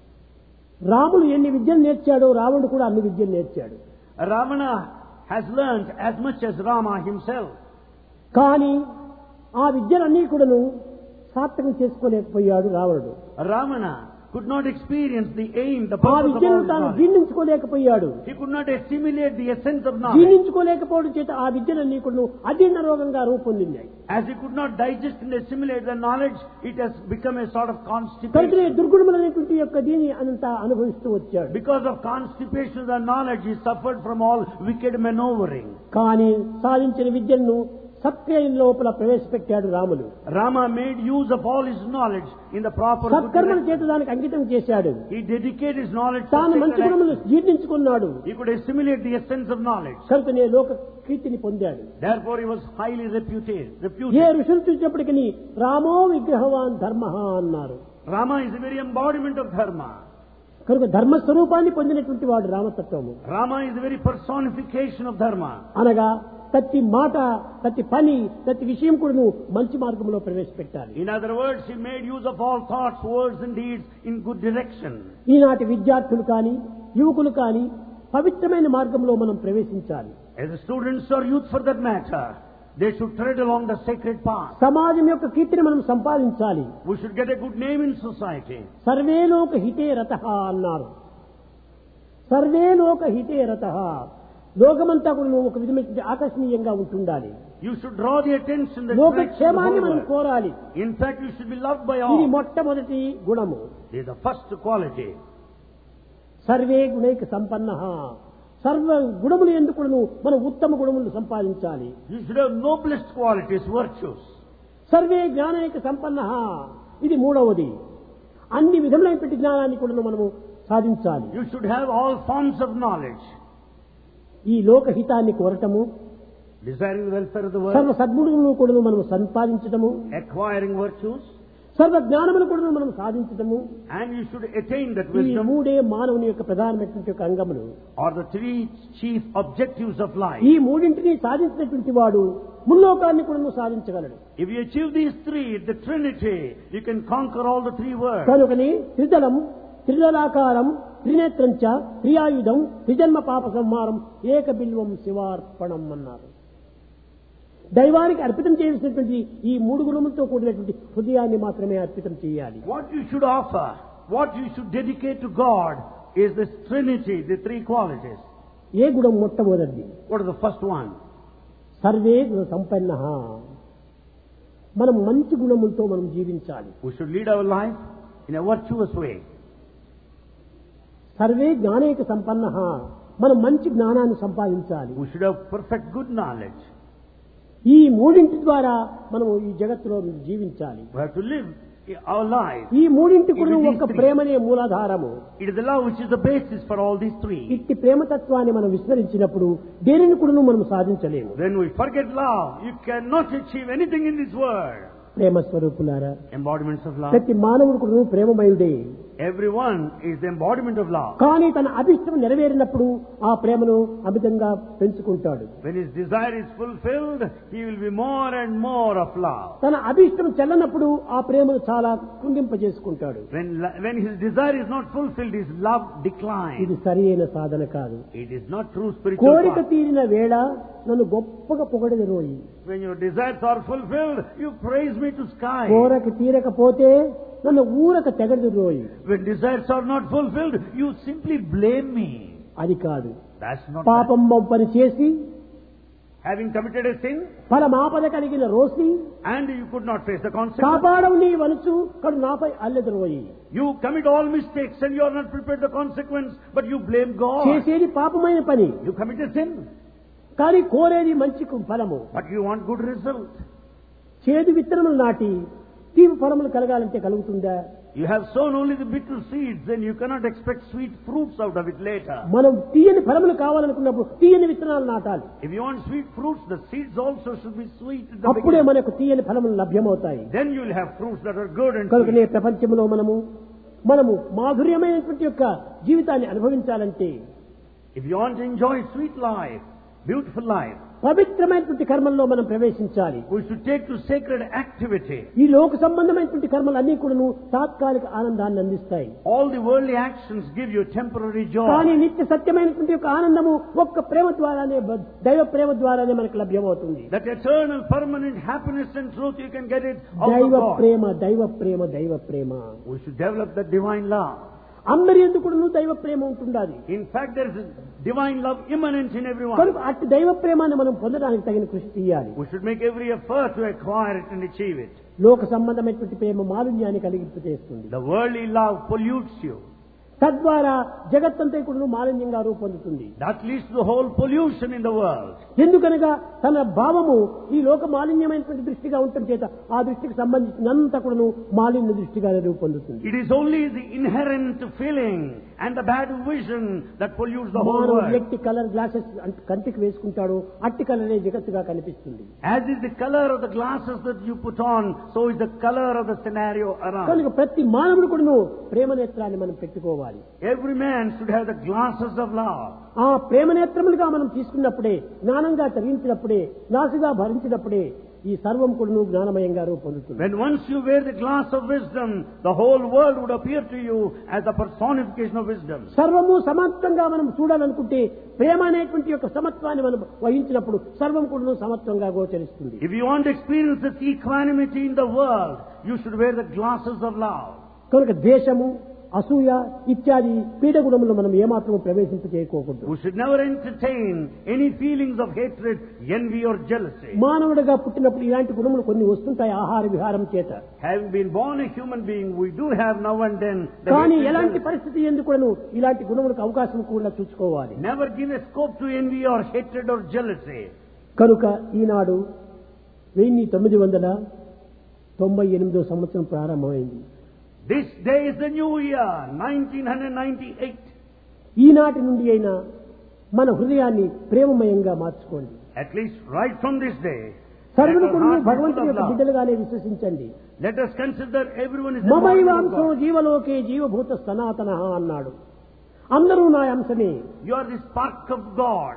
రాముడు ఎన్ని విద్యలు నేర్చాడో రావణుడు కూడా అన్ని విద్యలు నేర్చాడు. Ravana has learned as much as Rama himself. కానీ ఆ విద్యలన్నీ కూడాను సార్థకం చేసుకోలేకపోయాడు రావణుడు. Ravana could not experience the aim, the ఆ purpose of విద్యను all తాను knowledge. జీర్ణించుకోలేకపోయాడు. He could not assimilate the essence of knowledge. జీర్ణించుకోలేకపోవడం చేత ఆ విద్యలన్నీ కూడాను అజీర్ణ రోగంగా రూపొందిందాయి. As he could not digest and assimilate the knowledge, it has become a sort of కనుక constipation. దుర్గుణములైనటువంటి యొక్క దీని అంతా అనుభవిస్తూ వచ్చాడు. Because of constipation of the knowledge, he suffered from all wicked maneuvering. కానీ సాధించిన విద్యను సత్క్రియ లోపల ప్రవేశపెట్టాడు Ramulu. Rama made use of all his knowledge in the proper good సత్కర్మల direction. చేత దానికి అంకితం చేశాడు. He dedicated his knowledge to తాను మంచి sacred గుణములు action. జీర్ణించుకున్నాడు. He could assimilate the essence of knowledge. కనుకనే లోక కీర్తిని పొందాడు. Therefore, he was highly reputed. A reputed. ఋషులు చూసినప్పటికీ రామో విగ్రహవాన్ ధర్మ అన్నారు. Rama is the very embodiment of dharma. కనుక ధర్మ స్వరూపాన్ని పొందినటువంటి వాడు రామతత్వము. Rama is the very personification of dharma. అనగా ప్రతి మాట, ప్రతి పని, ప్రతి విషయం కూడా నువ్వు మంచి మార్గంలో ప్రవేశపెట్టాలి. In other words, he made use of all thoughts, words and deeds in good direction. ఈనాటి విద్యార్థులు కానీ యువకులు కానీ పవిత్రమైన మార్గంలో మనం ప్రవేశించాలి. As the students or youth for that matter, they should tread along the sacred path. సమాజం యొక్క కీర్తిని మనం సంపాదించాలి. We should get a good name in society. సర్వే లోక హితే రతః అన్నారు. సర్వే లోక హితే రతః, లోకమంతా కూడా నువ్వు ఒక విధమైన ఆకర్షణీయంగా ఉంటుండాలి. You should draw the attention, the లోక attraction of the క్షేమాన్ని whole మనం world. కోరాలి. In fact, you should be loved by ఇది all. మొట్టమొదటి గుణము. This is the first quality. సర్వే గుణైక సంపన్న, సర్వ గుణములు ఎందుకు మనం ఉత్తమ గుణములు సంపాదించాలి. You should have noblest qualities, virtues. సర్వే జ్ఞానైక సంపన్న, ఇది మూడవది. అన్ని విధములైనటువంటి జ్ఞానాన్ని కూడా మనము సాధించాలి. You should have all forms of knowledge. ఈ లోకహితాన్ని కోరటము, Desiring the welfare of the సర్వ world, సద్గుణములను కూడా మనం సంపాదించటము, acquiring virtues, సర్వ జ్ఞానమును కూడా మనం సాధించటము, and you should attain that ఈ wisdom, మూడే మానవుని యొక్క ప్రధానమైనటువంటి యొక్క అంగములు. are the three chief objectives of life. ఈ మూడింటిని సాధించినటువంటి వాడు ముల్లోకాన్ని కూడా సాధించగలడు. If you achieve these three, the Trinity, you can conquer all the three worlds. కనుకని త్రిదళం, త్రిదళాకారం, త్రినేత్రంచ, త్రియాయుధం, త్రిజన్మ పాప సంహారం, ఏక బిల్వం శివార్పణం అన్నారు. దైవానికి అర్పితం చేసినటువంటి ఈ మూడు గుణములతో కూడినటువంటి హృదయాన్ని మాత్రమే అర్పితం చేయాలి. What you should offer, what you should dedicate to God is this Trinity, the three qualities. ఏ గుణం మొట్టమొదటిది? What is the first one? సర్వే గుణ సంపన్న. మనం మంచి గుణములతో మనం జీవించాలి. We should lead our life in a virtuous way. సర్వే జ్ఞానేక సంపన్న, మనం మంచి జ్ఞానాన్ని సంపాదించాలి. We should have perfect good knowledge. ఈ మూడింటి ద్వారా మనం ఈ జగత్తులో జీవించాలి. We have to live our life. ఈ మూడింటి It కూడా is ఒక three. ప్రేమనే మూలాధారము. It is the love which is the basis for all these three. ఇట్టి ప్రేమతత్వాన్ని మనం విస్మరించినప్పుడు దేనిని కూడా మనం సాధించలేము. When we forget love, you cannot achieve anything in this world. ప్రేమ స్వరూపులారా, Embodiments of love. ప్రతి మానవుడు కూడా ప్రేమమయుడే. Everyone is the embodiment of love. కానీ తన అభిష్టం నెరవేరినప్పుడు ఆ ప్రేమను అమితంగా పెంచుకుంటాడు. When his desire is fulfilled, he will be more and more of love. తన అభిష్టం చెల్లనప్పుడు ఆ ప్రేమను చాలా కుంగింపజేసుకుంటాడు. When when his desire is not fulfilled, his love declines. ఇది సరియైన సాధన కాదు. It is not true spiritual కోరిక path. తీరిన వేళ నన్ను గొప్పగా పొగడది రోయి. When your desires are fulfilled, you praise me to sky. కోరిక తీరకపోతే నన్ను ఊరక తెగడది రోయి. When desires are not fulfilled, you simply blame me. అది కాదు. That's not పాపం పని చేసి right. Having committed a sin, ఫలమాపద కలిగిన Rosy and you could not face the consequence. కాపాడవు నీ వనుచు కడు నాపై అల్లెది రోయి. You commit all mistakes and you are not prepared the consequence, but you blame God. చేసేది పాపమైన పని, You commit a sin, కానీ కోరేది మంచి ఫలము. but you want good result. చేదు విత్తనములు నాటి తీపి ఫలములు కలగాలంటే కలుగుతుందా? You have sown only the bitter seeds, then you cannot expect sweet fruits out of it later. మనం తీయని ఫలములు కావాలనుకున్నప్పుడు తీయని విత్తనాలు నాటాలి. If you want sweet fruits, the seeds also should be sweet at the అప్పుడే beginning. మనకు తీయని ఫలములు లభ్యమవుతాయి. Then you will have fruits that are good and కనుకనే sweet. ప్రపంచంలో మనము మనము మాధుర్యమైనటువంటి యొక్క జీవితాన్ని అనుభవించాలంటే, If you want to enjoy sweet life, beautiful life, పవిత్రమైనటువంటి కర్మల్లో మనం ప్రవేశించాలి. we should take to sacred activity. ఈ లోక సంబంధమైనటువంటి కర్మలు అన్ని కూడాను తాత్కాలిక ఆనందాన్ని అందిస్తాయి. All the worldly actions give you temporary కానీ joy. నిత్య సత్యమైనటువంటి యొక్క ఆనందము ఒక్క ప్రేమ ద్వారానే, దైవ ప్రేమ ద్వారానే మనకు లభ్యమవుతుంది. That eternal, permanent happiness and truth, you can get it out of దైవ God. ప్రేమ, దైవ ప్రేమ, దైవ ప్రేమ. We should develop that divine love. అందరి ఎందుకు దైవ ప్రేమ ఉంటుండాలి. In fact, there is a divine love immanent in everyone. కనుక అట్టి దైవ ప్రేమాన్ని మనం పొందడానికి తగిన కృషి చేయాలి. We should make every effort to acquire it and achieve it. లోక సంబంధమైనటువంటి ప్రేమ మాలిన్యాన్ని కలిగింపజేస్తుంది. The worldly love pollutes you. తద్వారా జగత్తంతా కూడా మాలిన్యంగా రూపొందుతుంది. That leads to the whole pollution in the world. ఎందుకనగా తన భావము ఈ లోక మాలిన్యమైనటువంటి దృష్టిగా ఉండటం చేత ఆ దృష్టికి సంబంధించినంత కూడా మాలిన్య దృష్టిగానే రూపొందుతుంది. It is only the inherent feeling and the bad vision that pollutes the whole మానవుడు world. ఎట్టి కలర్ గ్లాసెస్ కంటికి వేసుకుంటాడు, అట్టి కలరే జగత్తుగా కనిపిస్తుంది. As is the color of the glasses that you put on, so is the color of the scenario around. కనుక ప్రతి మానవుడు కూడా ప్రేమ నేత్రాన్ని మనం పెట్టుకోవాలి. Every man should have the glasses of love. ఆ ప్రేమ నేత్రములుగా మనం తీసుకున్నప్పుడే, జ్ఞానంగా తరించినప్పుడే, నాసుగా భరించినప్పుడే ఈ సర్వం కూడా జ్ఞానమయంగా రూపొందుతుంది. When once you wear the glass of wisdom, the whole world would appear to you as the personification of wisdom. సర్వము సమత్వంగా మనం చూడాలనుకుంటే ప్రేమ అనేటువంటి యొక్క సమత్వాన్ని మనం వహించినప్పుడు సర్వం కూడా సమత్వంగా గోచరిస్తుంది. If you want to experience this equanimity in the world, you should wear the glasses of love. కనుక దేశము, అసూయ ఇత్యాది పీడగుణములు మనం ఏమాత్రం ప్రవేశింప చేయకూడదు. We should never entertain any feelings of hatred, envy or jealousy. మానవుడిగా పుట్టినప్పుడు ఇలాంటి గుణములు కొన్ని వస్తుంటాయి ఆహార విహారం చేత. Having been born a human being, we do have now and then the కానీ hatred, ఎలాంటి jealousy. పరిస్థితి ఎందుకు ఇలాంటి గుణములకు అవకాశం కూడా చూసుకోవాలి. Never give a scope to envy or hatred or jealousy. కనుక ఈనాడు వెయ్యి తొమ్మిది వందల తొంభై ఎనిమిదో సంవత్సరం ప్రారంభమైంది. This day is the new year, nineteen ninety-eight. ఈనాటి నుండి అయినా మన హృదయాన్ని ప్రేమమయంగా మార్చుకోండి. At least right from this day, సర్వులు let our కూడా hearts be full భగవంతుని of యొక్క love. బిడ్డలుగానే విశ్వసించండి. Let us consider everyone is a మమైవాంశో part of God. జీవలోకే జీవభూత సనాతన అన్నాడు. అందరూ నా అంశమే. You are the spark of God.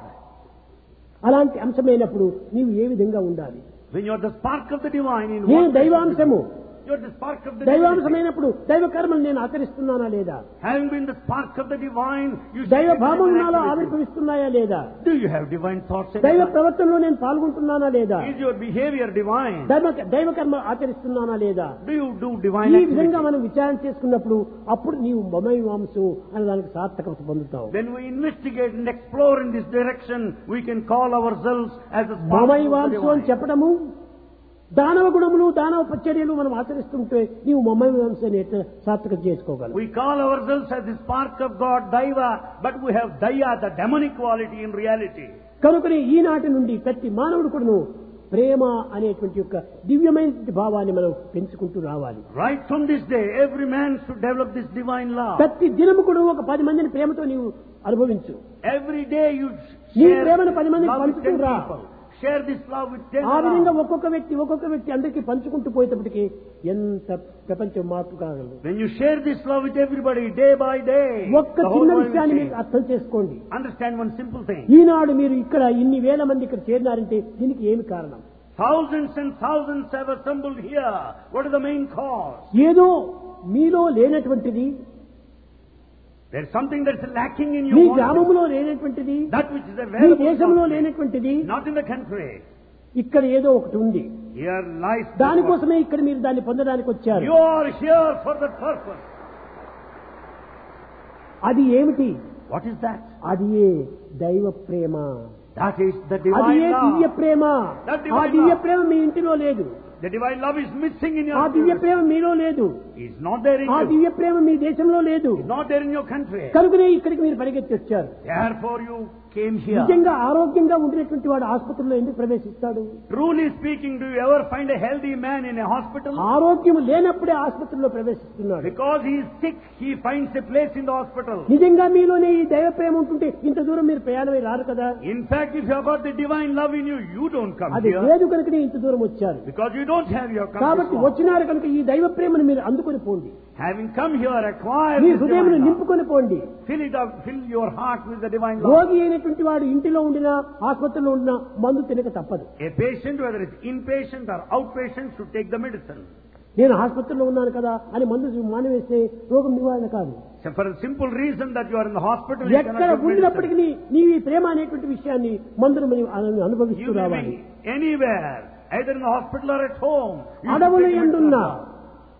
అలాంటి అంశమైనప్పుడు నీవు ఏ విధంగా ఉండాలి? When you are the spark of the divine, in నేను what దైవాంశము. you are the spark of the divine. దైవాంశమైనప్పుడు దైవ కర్మలు నేను ఆచరిస్తున్నానా లేదా? Having been the spark of the divine, you should దైవ take భావం divine నాలో activity. ఆవిర్భవిస్తున్నాయా లేదా? Do you have divine thoughts? in దైవ your life? ప్రవర్తనలో నేను పాల్గొంటున్నానా లేదా? Is your behavior divine? దైవ దైవ కర్మ ఆచరిస్తున్నానా లేదా? Do you do divine ఈ activity? విధంగా మనం విచారణ చేసుకున్నప్పుడు అప్పుడు నీవు మమైవాంశం అనే దానికి సార్థకత పొందుతావు. When we investigate and explore in this direction, we can call ourselves as the spark of the మమైవాంశం అని divine. చెప్పడము, దానవ గుణములు దానవ పచ్చర్యలు మనం ఆచరిస్తుంటే నీవు మమైవాంశాన్ని ఎట్లా సార్థకత చేసుకోగలవు? We call ourselves as the spark of God, Daiva, but we have Daya, the demonic quality in reality. కనుకనే ఈనాటి నుండి ప్రతి మానవుడు కూడాను ప్రేమ అనేటువంటి యొక్క దివ్యమైన భావాన్ని మనం పెంచుకుంటూ రావాలి. Right from this day, every man should develop this divine love. ప్రతి దినము కూడా ఒక పది మందిని ప్రేమతో నీవు అనుభవించు. Every day you నీ share ప్రేమను పది మందికి love with పంచుతూ ten రా. people. Share this love with ten ఆ విధంగా around. ఒక్కొక్క వ్యక్తి ఒక్కొక్క వ్యక్తి అందరికీ పంచుకుంటూ పోయేటప్పటికి ఎంత ప్రపంచం మార్పు కాగలదు. When you share this love with everybody, day by day, ఒక్క the whole చిన్న world will విషయాన్ని change. మీరు అర్థం చేసుకోండి. Understand one simple thing. ఈనాడు మీరు ఇక్కడ ఇన్ని వేల మంది ఇక్కడ చేరినారంటే దీనికి ఏమి కారణం? Thousands and thousands have assembled here. What is the main cause? ఏదో మీలో లేనటువంటిది, There's something that's lacking in me you. గ్రామంలో లేనటువంటిది, That which is me available దేశంలో not, లేనటువంటిది not in the country. ఇక్కడ ఏదో ఒకటి ఉంది. Here lies. దానికోసమే ఇక్కడ మీరు దాన్ని పొందడానికి వచ్చారు. You are here for that purpose. అది ఏమిటి? What is that? అది ఏ దైవ ప్రేమ. That is the అది divine A Divya love. Prema. That ఆ divine దివ్య love. ప్రేమ మీ ఇంటిలో లేదు. The divine love is missing in ఆ your దివ్య spirit. ప్రేమ మీలో లేదు. It's not there in ఆ you. దివ్య ప్రేమ మీ దేశంలో లేదు. It's not there in your country. కనుకనే ఇక్కడికి మీరు పరిగెత్తి వచ్చారు. Therefore you came here. నిజంగా ఆరోగ్యంగా ఉండినటువంటి వాడు ఆసుపత్రిలో ఎందుకు ప్రవేశిస్తాడు? Truly speaking, do you ever find a healthy man in a hospital? ఆరోగ్యం లేనప్పుడే ఆసుపత్రిలో ప్రవేశిస్తున్నాడు. Because he is sick, he finds a place in the hospital. నిజంగా మీలోనే ఈ దైవ ప్రేమ ఉంటుంటే ఇంత దూరం మీరు ప్రయాణమై రారు కదా. In fact, if you have got the divine love in you, you don't come అది here. లేదు కనుకనే ఇంత దూరం వచ్చారు. Because you don't have your కాబట్టి come వచ్చినారు కనుక ఈ దైవ ప్రేమను మీరు అందుకొని పోండి. Having come here, acquire me this హృదయమును divine love. నింపుకొని పోండి. Fill it up, fill your heart with the divine love. రోగి అయినటువంటి వాడు ఇంటిలో ఉండినా ఆసుపత్రిలో ఉండినా మందు తినక తప్పదు. A patient, whether it's inpatient or outpatient, should take the medicine. నేను ఆసుపత్రిలో ఉన్నాను కదా అని మందు మానివేస్తే రోగం నివారణ కాదు. So for a simple reason that you are in the hospital, you ఎక్కడ cannot take ఉండినప్పటికీ medicine. నీవు ఈ ప్రేమ అనేటువంటి విషయాన్ని మందును మనం అనుభవిస్తూ You may రావాలి. be anywhere, either in the hospital or at home. You should అడవుల take the యందున్నా medicine.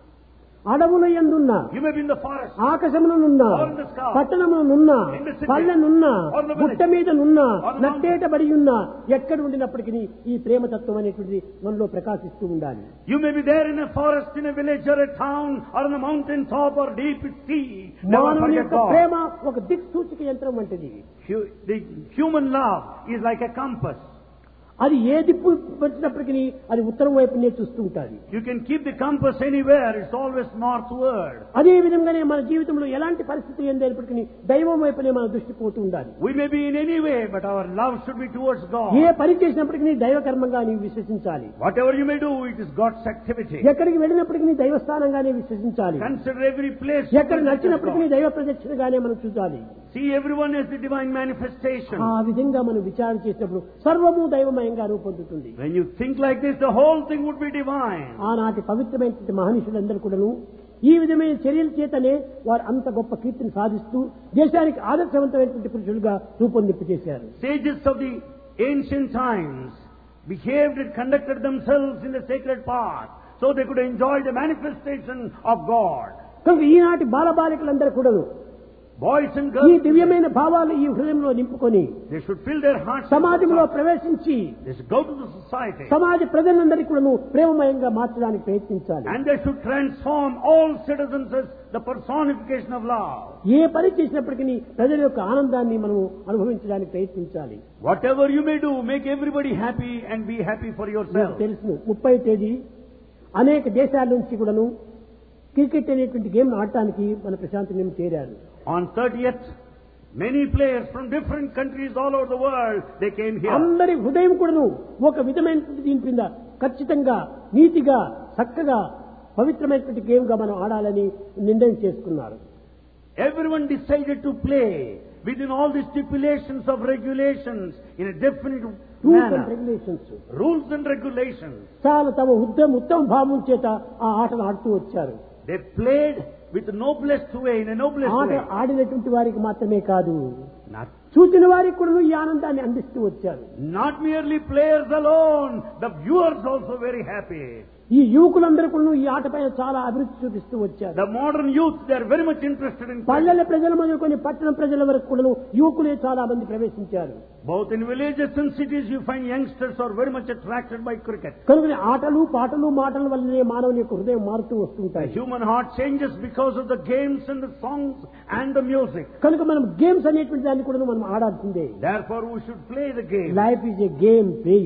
అడవుల యందున్నా You may be in the forest. ఆకాశమునున్నా Or in the sky. పట్టణమునున్నా In the city. పల్లెనున్నా Or the village. గుట్ట మీదనున్నా Or the నట్టేట బడి ఉన్నా ఎక్కడ ఉండినప్పటికీ ఈ ప్రేమతత్వం అనేటువంటిది మనలో ప్రకాశిస్తూ ఉండాలి. You may be there in a forest, in a village or a town, or on a mountain top or deep at sea. Never మానవుని forget యొక్క God. ప్రేమ ఒక దిక్సూచిక యంత్రం వంటిది. Hu- The human love is like a compass. అది ఏ దిక్కు వచ్చినప్పటికీ అది ఉత్తరం వైపునే చూస్తూ ఉంటుంది. You can keep the compass anywhere, it's always northward. అదే విధంగానే మన జీవితంలో ఎలాంటి పరిస్థితి ఏందైనప్పటికీ దైవం వైపునే మన దృష్టి పోతూ ఉండాలి. We may be in any way, but our love should be towards God. ఏ పని చేసినప్పటికీ దైవకర్మంగా నీవు విశ్వసించాలి. Whatever you may do, it is God's activity. ఎక్కడికి వెళ్ళినప్పటికీ దైవస్థానంగానే విశ్వసించాలి. Consider every place. ఎక్కడ నచ్చినప్పటికీ దైవ ప్రదక్షిణగానే మనం చూడాలి. See everyone as the divine manifestation. ఆ విధంగా మనం విచారణ చేసినప్పుడు సర్వము దైవమయంగా రూపొందుతుంది. When you think like this, the whole thing would be divine. ఆనాటి పవిత్రమైనటువంటి మహనీయులందరూ కూడాను ఈ విధమైన చర్యల చేతనే వారు అంత గొప్ప కీర్తిని సాధిస్తూ దేశానికి ఆదర్శవంతమైనటువంటి పురుషులుగా రూపొందింపు చేశారు. Sages of the ancient times behaved and conducted themselves in the sacred path so they could enjoy the manifestation of God. కనుక ఈనాటి బాలబాలికలందరూ కూడాను Boys and ఈ girls, దివ్యమైన భావాలు ఈ హృదయంలో నింపుకొని they should fill their hearts. సమాజంలో ప్రవేశించి They should go to the society. సమాజ ప్రజలందరికీ కూడాను ప్రేమమయంగా మార్చడానికి ప్రయత్నించాలి. And they should transform all citizens as the personification of love. ఏ పని చేసినప్పటికీ ప్రజల యొక్క ఆనందాన్ని మనం అనుభవించడానికి ప్రయత్నించాలి. Whatever you may do, make everybody happy and be happy for yourself. తెలుసును ముప్పై తేదీ అనేక దేశాల నుంచి కూడాను క్రికెట్ అనేటువంటి గేమ్ ఆడటానికి మన ప్రశాంత్ నిలయం చేరారు. On thirtieth, many players from different countries all over the world, they came here. అందరి హృదయం కూడాను ఒక విధమైనటువంటి దీని కింద ఖచ్చితంగా నీతిగా చక్కగా పవిత్రమైనటువంటి గేమ్ గా మనం ఆడాలని నిర్ణయం చేసుకున్నారు. Everyone decided to play within all the stipulations of regulations in a definite rules and manner. Regulations Rules and regulations. చాలా తమ ఉత్తమ ఉత్తమ భావం చేత ఆ ఆటను ఆడుతూ వచ్చారు. They played with the noblest way, in a noblest ఆట way. ఆడినటువంటి వారికి మాత్రమే కాదు Not, చూసిన వారికి కూడా ఈ ఆనందాన్ని అందిస్తూ వచ్చారు. not merely players alone, the viewers also very happy. ఈ యువకులందరూ కూడా ఈ ఆటపైన చాలా అభివృద్ధి చూపిస్తూ వచ్చారు. The modern youth, they are very much interested in పల్లెల ప్రజల మొదలుకొని పట్టణ ప్రజల వరకు కూడా యువకులే చాలా మంది ప్రవేశించారు. both in villages and cities. You find youngsters are very much attracted by cricket. కనుక ఆటలు పాటలు మాటల వల్లనే మానవుని యొక్క హృదయం మారుతూ The వస్తుంటాయి. human heart changes because of the games and the songs and the music. కనుక మనం గేమ్స్ అనేటువంటి దాన్ని కూడా మనం ఆడాల్సిందే. Therefore, we should play the game. Life is a game play it.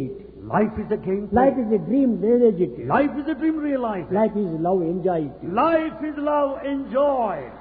Life is a game. Life is a dream, manage it. Life is a dream, realize it. Life is love, enjoy it. Life is love, enjoy it.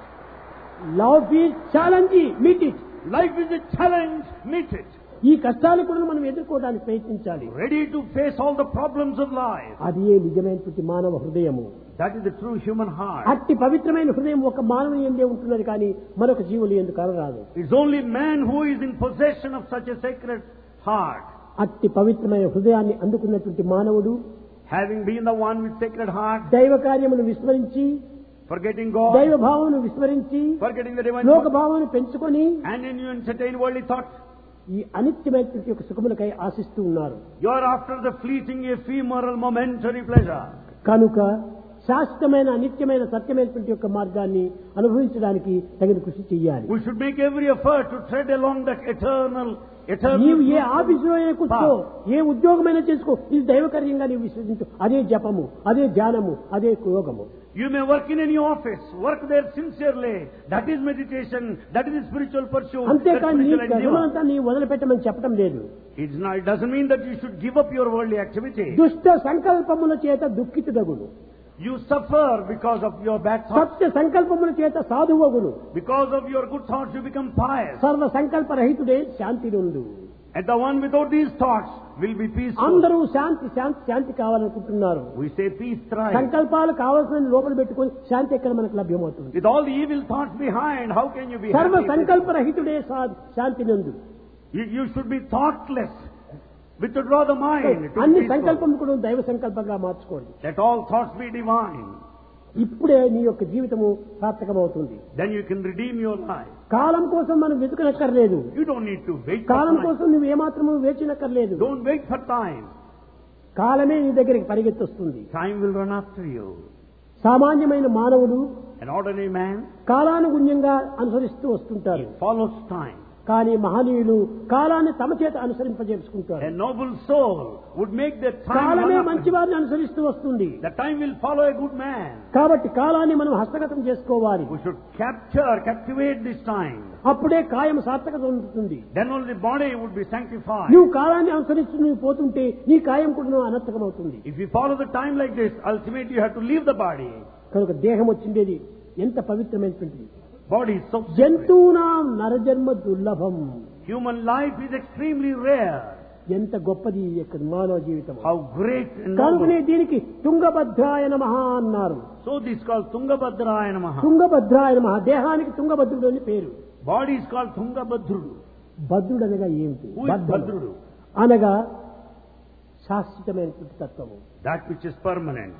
Love is challenge, meet it. Life is a challenge, meet it. ఈ కష్టాలు కూడా మనం ఎదుర్కోవడానికి ప్రయత్నించాలి. Ready to face all the problems of life. అది ఏ నిజమైనటువంటి మానవ హృదయము. That is the true human heart. అట్టి పవిత్రమైన హృదయం ఒక మానవుని యందే ఉంటున్నది కానీ మరొక జీవులు యందు కలరాదు. It's only man who is in possession of such a sacred heart. అట్టి పవిత్రమైన హృదయాన్ని అందుకున్నటువంటి మానవుడు Having been the one with sacred heart, దైవ కార్యమును విస్మరించి, forgetting God, దైవ భావమును విస్మరించి, forgetting the divine, లోక భావమును పెంచుకొని, and in you entertain worldly thoughts. ఈ అనిత్యమైనటువంటి ఒక సుఖములకై ఆశిస్తూ ఉన్నారు. You are after the fleeting, ephemeral, momentary pleasure. కనుక శాశ్వతమైన అనిత్యమైన సత్యమైనటువంటి యొక్క మార్గాన్ని అనుభవించడానికి తగిన కృషి చేయాలి. We should make every effort to tread along that eternal, eternal. నీవు ఏ ఆఫీసులో అయినా కూర్చో, ఏ ఉద్యోగమైనా చేసుకో, ఇది దైవకార్యంగా నీవు విశ్వసించు. అదే జపము, అదే ధ్యానము, అదే యోగము. You may work in any office, work there sincerely. That is meditation. That is spiritual pursuit. అంతేకాని నీ కర్మలంతా నీ వదిలిపెట్టమని చెప్పడం లేదు. It's not, it doesn't mean that you should give up your worldly activity. దుష్ట సంకల్పముల చేత దుఃఖితుడగును. You suffer because of your bad thoughts. సత్య సంకల్పముల చేత సాధువగును. Because of your good thoughts, you become pious. సర్వ సంకల్ప రహితుడే శాంతి నుండు. And the one without these thoughts will be peaceful. అందరూ శాంతి శాంతి శాంతి కావాలనుకుంటున్నారు. We say peace thrives. సంకల్పాలు కావాల్సిన లోపల పెట్టుకొని శాంతి ఎక్కడ మనకు లభ్యమవుతుంది? With all the evil thoughts behind, how can you be సర్వ happy? సంకల్ప రహితుడే శాంతి నందు. You, you should be thoughtless. Withdraw the mind. to అన్ని be peaceful. సంకల్పం కూడా దైవ సంకల్పంగా మార్చుకోండి. Let all thoughts be divine. ఇప్పుడే నీ యొక్క జీవితము సార్థకమవుతుంది. Then you can redeem your life. కాలం కోసం మనం వెతుకనక్కర్లేదు. You don't need to wait for column time. కోసం నువ్వు ఏమాత్రము వేచినక్కర్లేదు. Don't wait for time. కాలమే నీ దగ్గరికి పరిగెత్తొస్తుంది. Time will run after you. సామాన్యమైన మానవుడు An ordinary man, కాలానుగుణ్యంగా అనుసరిస్తూ వస్తుంటారు. he follows time. కానీ మహనీయులు కాలాన్ని తమ చేత అనుసరింపజేసుకుంటారు. A noble soul would make the time కాలమే run మంచి after. వారిని అనుసరిస్తూ వస్తుంది. The time will follow a good man. కాబట్టి కాలాన్ని మనం హస్తగతం చేసుకోవాలి. We should capture, captivate this time. అప్పుడే కాయం సార్థకత ఉంటుంది. Then only body would be sanctified. నువ్వు కాలాన్ని అనుసరిస్తూ నువ్వు పోతుంటే నీ కాయం కూడా అనర్థకమవుతుంది. If you follow the time like this, ultimately you have to leave the body. కనుక దేహం వచ్చిండేది ఎంత పవిత్రమైనటువంటిది. Body is so sacred. జంతువునాం నరజన్మ దుర్లభం. Human life is extremely rare. ఎంత గొప్పది ఈ యొక్క మానవ జీవితం. How great and కనుకనే noble. దీనికి తుంగభద్రాయ నమః అన్నారు. So this is called Tungabhadraya Namaha. తుంగభద్రాయ నమః. దేహానికి తుంగభద్రుడు అని పేరు. Body is called Tungabhadrudu. భద్రుడు అనగా ఏమిటి? Who is భద్రుడు Badrudu? అనగా శాశ్వతమైనటువంటి తత్వము. That which is permanent.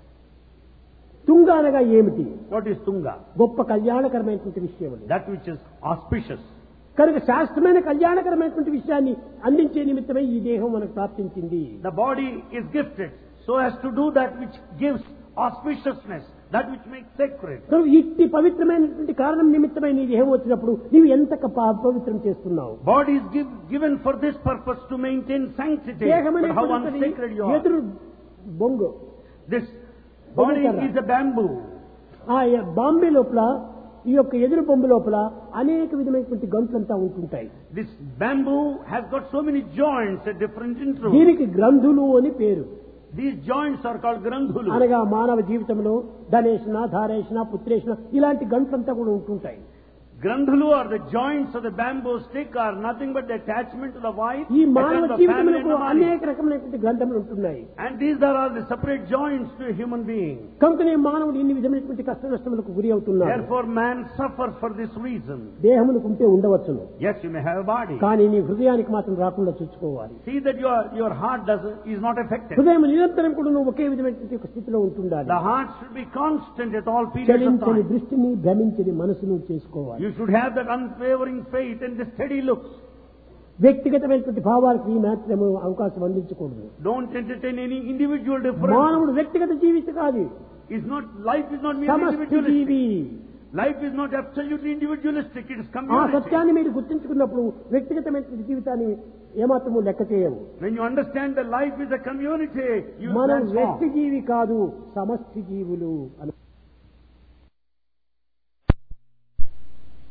తుంగ అనగా ఏమిటి? What is Tunga? గొప్ప కళ్యాణకరమైనటువంటి విషయం. That which is auspicious. కనుక శాస్త్రమైన కళ్యాణకరమైనటువంటి విషయాన్ని అందించే నిమిత్తమై ఈ దేహం మనకు ప్రాప్తించింది. The body is gifted so as to do that which gives auspiciousness, that which makes sacred. కనుక ఇట్టి పవిత్రమైనటువంటి కారణం నిమిత్తమై నీ దేహం వచ్చినప్పుడు నీవు ఎంత పవిత్రం చేస్తున్నావు. Body is give, given for this purpose to maintain sanctity. But how unsacred you are. ఎదురు బొంగు. This body is a bamboo. ఆ బాంబే లోపల ఈ యొక్క ఎదురు బొమ్మ లోపల అనేక విధమైనటువంటి గంతులంతా ఉంటుంటాయి. This bamboo has got so many joints at different intervals. దీనికి గ్రంథులు అని పేరు. These joints are called grandhulu. అనగా మానవ జీవితంలో ధనేషణ, ధారేషణ, పుత్రేషణ ఇలాంటి గంటలంతా కూడా ఉంటుంటాయి. Grandhulu are the joints of the bamboo stick are nothing but the attachment to the wife. ఈ మానవ and the family జీవితంలో and the అనేక body. రకమైనటువంటి గ్రంథములు ఉంటున్నాయి. And these are all the separate joints to a human being. కనుకనే మానవుడు ఇన్ని విధమైనటువంటి కష్ట నష్టములకు గురి అవుతున్నాడు. Therefore man suffers for this reason. దేహములకు ఉంటే ఉండవచ్చును. Yes, you may have a body. కానీ నీ హృదయానికి మాత్రం రాకుండా చూసుకోవాలి. See that your your heart does is not affected. హృదయం నిరంతరం కూడా నువ్వు ఒకే విధమైనటువంటి ఒక స్థితిలో ఉంటుండాలి. The heart should be constant at all periods of చలించని time. దృష్టిని భ్రమించని మనసును చేసుకోవాలి. You should have that unwavering faith and the steady looks. వ్యక్తిగతమైనటువంటి భావాలకు ఈ మాత్రము అవకాశం అందించకూడదు. Don't entertain any individual difference. మానవుడు వ్యక్తిగత జీవిత కాదు. Is not life is not merely సమష్టి individualistic. G V. Life is not absolutely individualistic. It is ఆ community. సత్యాన్ని మీరు గుర్తించుకున్నప్పుడు వ్యక్తిగతమైనటువంటి జీవితాన్ని ఏమాత్రము లెక్క చేయవు. When you understand that life is a community, you మనం transform. వ్యక్తి జీవి కాదు, సమష్టి జీవులు అని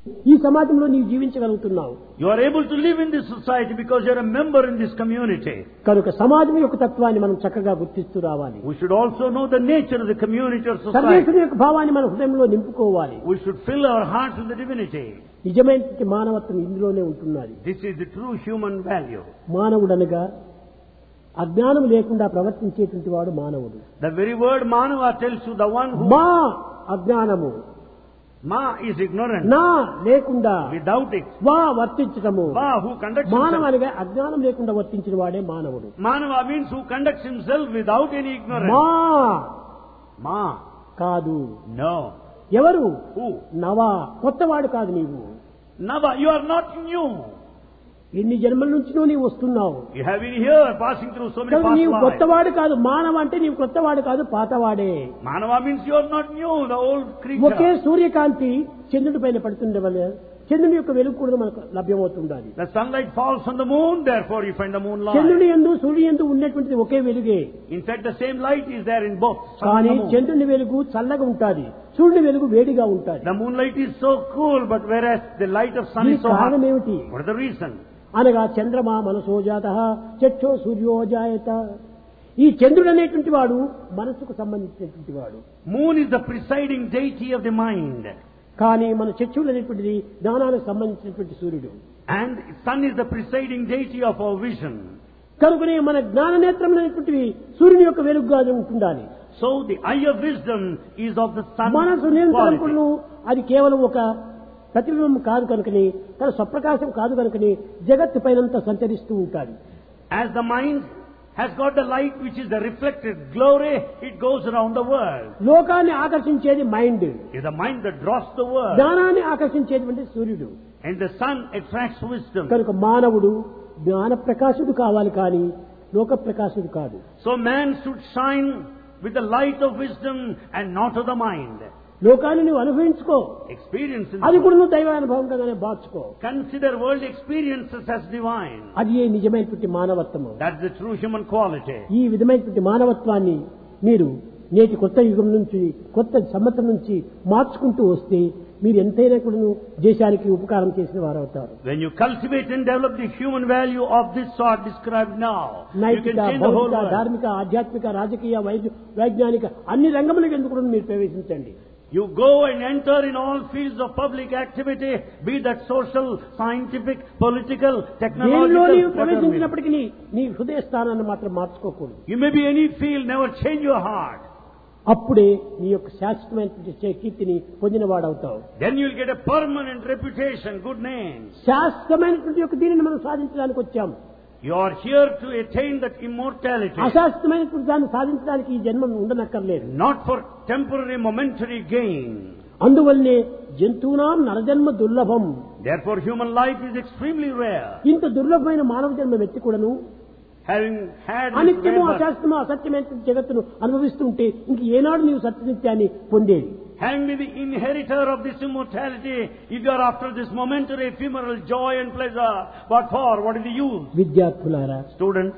ఈ సమాజంలో నీవు జీవించగలుగుతున్నావు. You are able to live in this society because you are a member in this community. కనుక సమాజం యొక్క తత్వాన్ని మనం చక్కగా గుర్తిస్తూ రావాలి. We should also know the nature of the community or society. సర్వేశ్వరుని యొక్క భావాన్ని మన హృదయంలో నింపుకోవాలి. We should fill our hearts with the divinity. నిజమైన మానవత్వం ఇందులోనే ఉంటున్నది. This is the true human value. మానవుడనగా అజ్ఞానం లేకుండా ప్రవర్తించేటువంటి వాడు మానవుడు. The very word Manava tells you the one who... మా అజ్ఞానము. Ma is ignorant. నా లేకుండా Without it. వా వర్తించటము. Va who conducts మానవ himself. అనగా అజ్ఞానం లేకుండా వర్తించిన వాడే మానవుడు. Manava means who conducts himself without any ignorance. మా Ma. కాదు. No. ఎవరు? Who? నవా కొత్తవాడు కాదు నీవు. Nava, you are not new. ఎన్ని జన్మల నుంచి నీవు వస్తున్నావు. You have been here passing through so many కానీ past నీవు lives. కొత్తవాడు కాదు. మానవ అంటే నీవు కొత్తవాడు కాదు, పాతవాడే. Manava means you are not new, the old okay creature. సూర్యకాంతి చంద్రుడి పైన పడుతుండే వల్ల చంద్రుని యొక్క వెలుగు కూడా మనకు లభ్యమవుతుండాలి. The sunlight falls on the moon, therefore you find the moonlight. చంద్రుని యందు సూర్యుని యందు ఉన్నటువంటిది ఒకే వెలుగే. In fact, the same light is there in both sun కానీ and the moon. చంద్రుని వెలుగు చల్లగా ఉంటాది, సూర్యుని వెలుగు వేడిగా ఉంటాది. The moonlight is so cool, but whereas the light of sun is దీనికి so hot. కారణం ఏమిటి? What is the reason? అనగా చంద్రమా మనసోజాతః చక్షో సూర్యోజాయత. ఈ చంద్రుడు అనేటువంటి వాడు మనసుకు సంబంధించినటువంటి వాడు. Moon is the presiding deity of the mind. కానీ మన చక్షుడు అనేటువంటిది జ్ఞానానికి సంబంధించినటువంటి సూర్యుడు. And sun is the presiding deity of our vision. కనుకనే మన జ్ఞాన నేత్రం అనేటువంటివి సూర్యుని యొక్క వెలుగుగా ఉంటుండాలి. So the eye of wisdom is of the sun మనసు నిరంతరం quality. కూడా అది కేవలం ఒక ప్రతిబింబం కాదు కనుకని, తన స్వప్రకాశం కాదు కనుకని జగత్తు పైనంతా సంచరిస్తూ ఉంటాడు. As the mind has got the light which is the reflected glory, it goes around the world. లోకాన్ని ఆకర్షించేది mind. It is the mind that draws the world. జ్ఞానాన్ని ఆకర్షించేటువంటి సూర్యుడు. And the sun attracts wisdom. కనుక మానవుడు జ్ఞాన ప్రకాశుడు కావాలి కానీ లోక ప్రకాశుడు కాదు. So man should shine with the light of wisdom and not of the mind. లోకాన్ని నువ్వు అనుభవించుకో, Experience in అది the కూడా world. నువ్వు దైవానుభవంగానే బార్చుకో. Consider world experiences as divine. అది ఏ నిజమైనటువంటి మానవత్వము. That's the true human quality. ఈ విధమైనటువంటి మానవత్వాన్ని మీరు నేటి కొత్త యుగం నుంచి కొత్త సంవత్సరం నుంచి మార్చుకుంటూ వస్తే మీరు ఎంతైనా కూడా దేశానికి ఉపకారం చేసిన వారు అవుతారు. When you cultivate and develop the human value of this sort described now, you నైతిక, can change the whole భౌతిక, world. ధార్మిక, ఆధ్యాత్మిక, రాజకీయ, వైద్య వైజ్ఞానిక అన్ని రంగములకు ఎందుకు కూడా మీరు ప్రవేశించండి. You go and enter in all fields of public activity, be that social, scientific, political, దేనిలో technological, నీవు whatever. ప్రవేశించినప్పటికీ నీ- నీ హృదయ స్థానాన్ని మాత్రం మార్చుకోకూడదు. You may be any field, never change your heart. అప్పుడే నీ యొక్క శాశ్వతమైన కీర్తిని పొందినవాడవుతావు. Then you'll get a permanent reputation, good name. శాశ్వతమైనటువంటి యొక్క దీనిని మనం సాధించడానికి వచ్చాం. You are here to attain that immortality, అశాశ్వతమైనటువంటి దాన్ని సాధించడానికి ఈ జన్మ ఉండనక్కర్లేదు. not for temporary, momentary gain. అందువల్లనే జంతువునాం నరజన్మ దుర్లభం. Therefore, human life is extremely rare. ఇంత దుర్లభమైన మానవ జన్మ ఎత్తి కూడాను Having had this అనిత్యము rare birth, అశాశ్వతము అసత్యమైన జగత్తును అనుభవిస్తుంటే ఇంక ఏనాడు నీవు సత్యనిత్యాన్ని పొందేది? having been the inheritor of this immortality, if you are after this momentary, ephemeral joy and pleasure, what for? What is the use? విద్యార్థులారా, Students,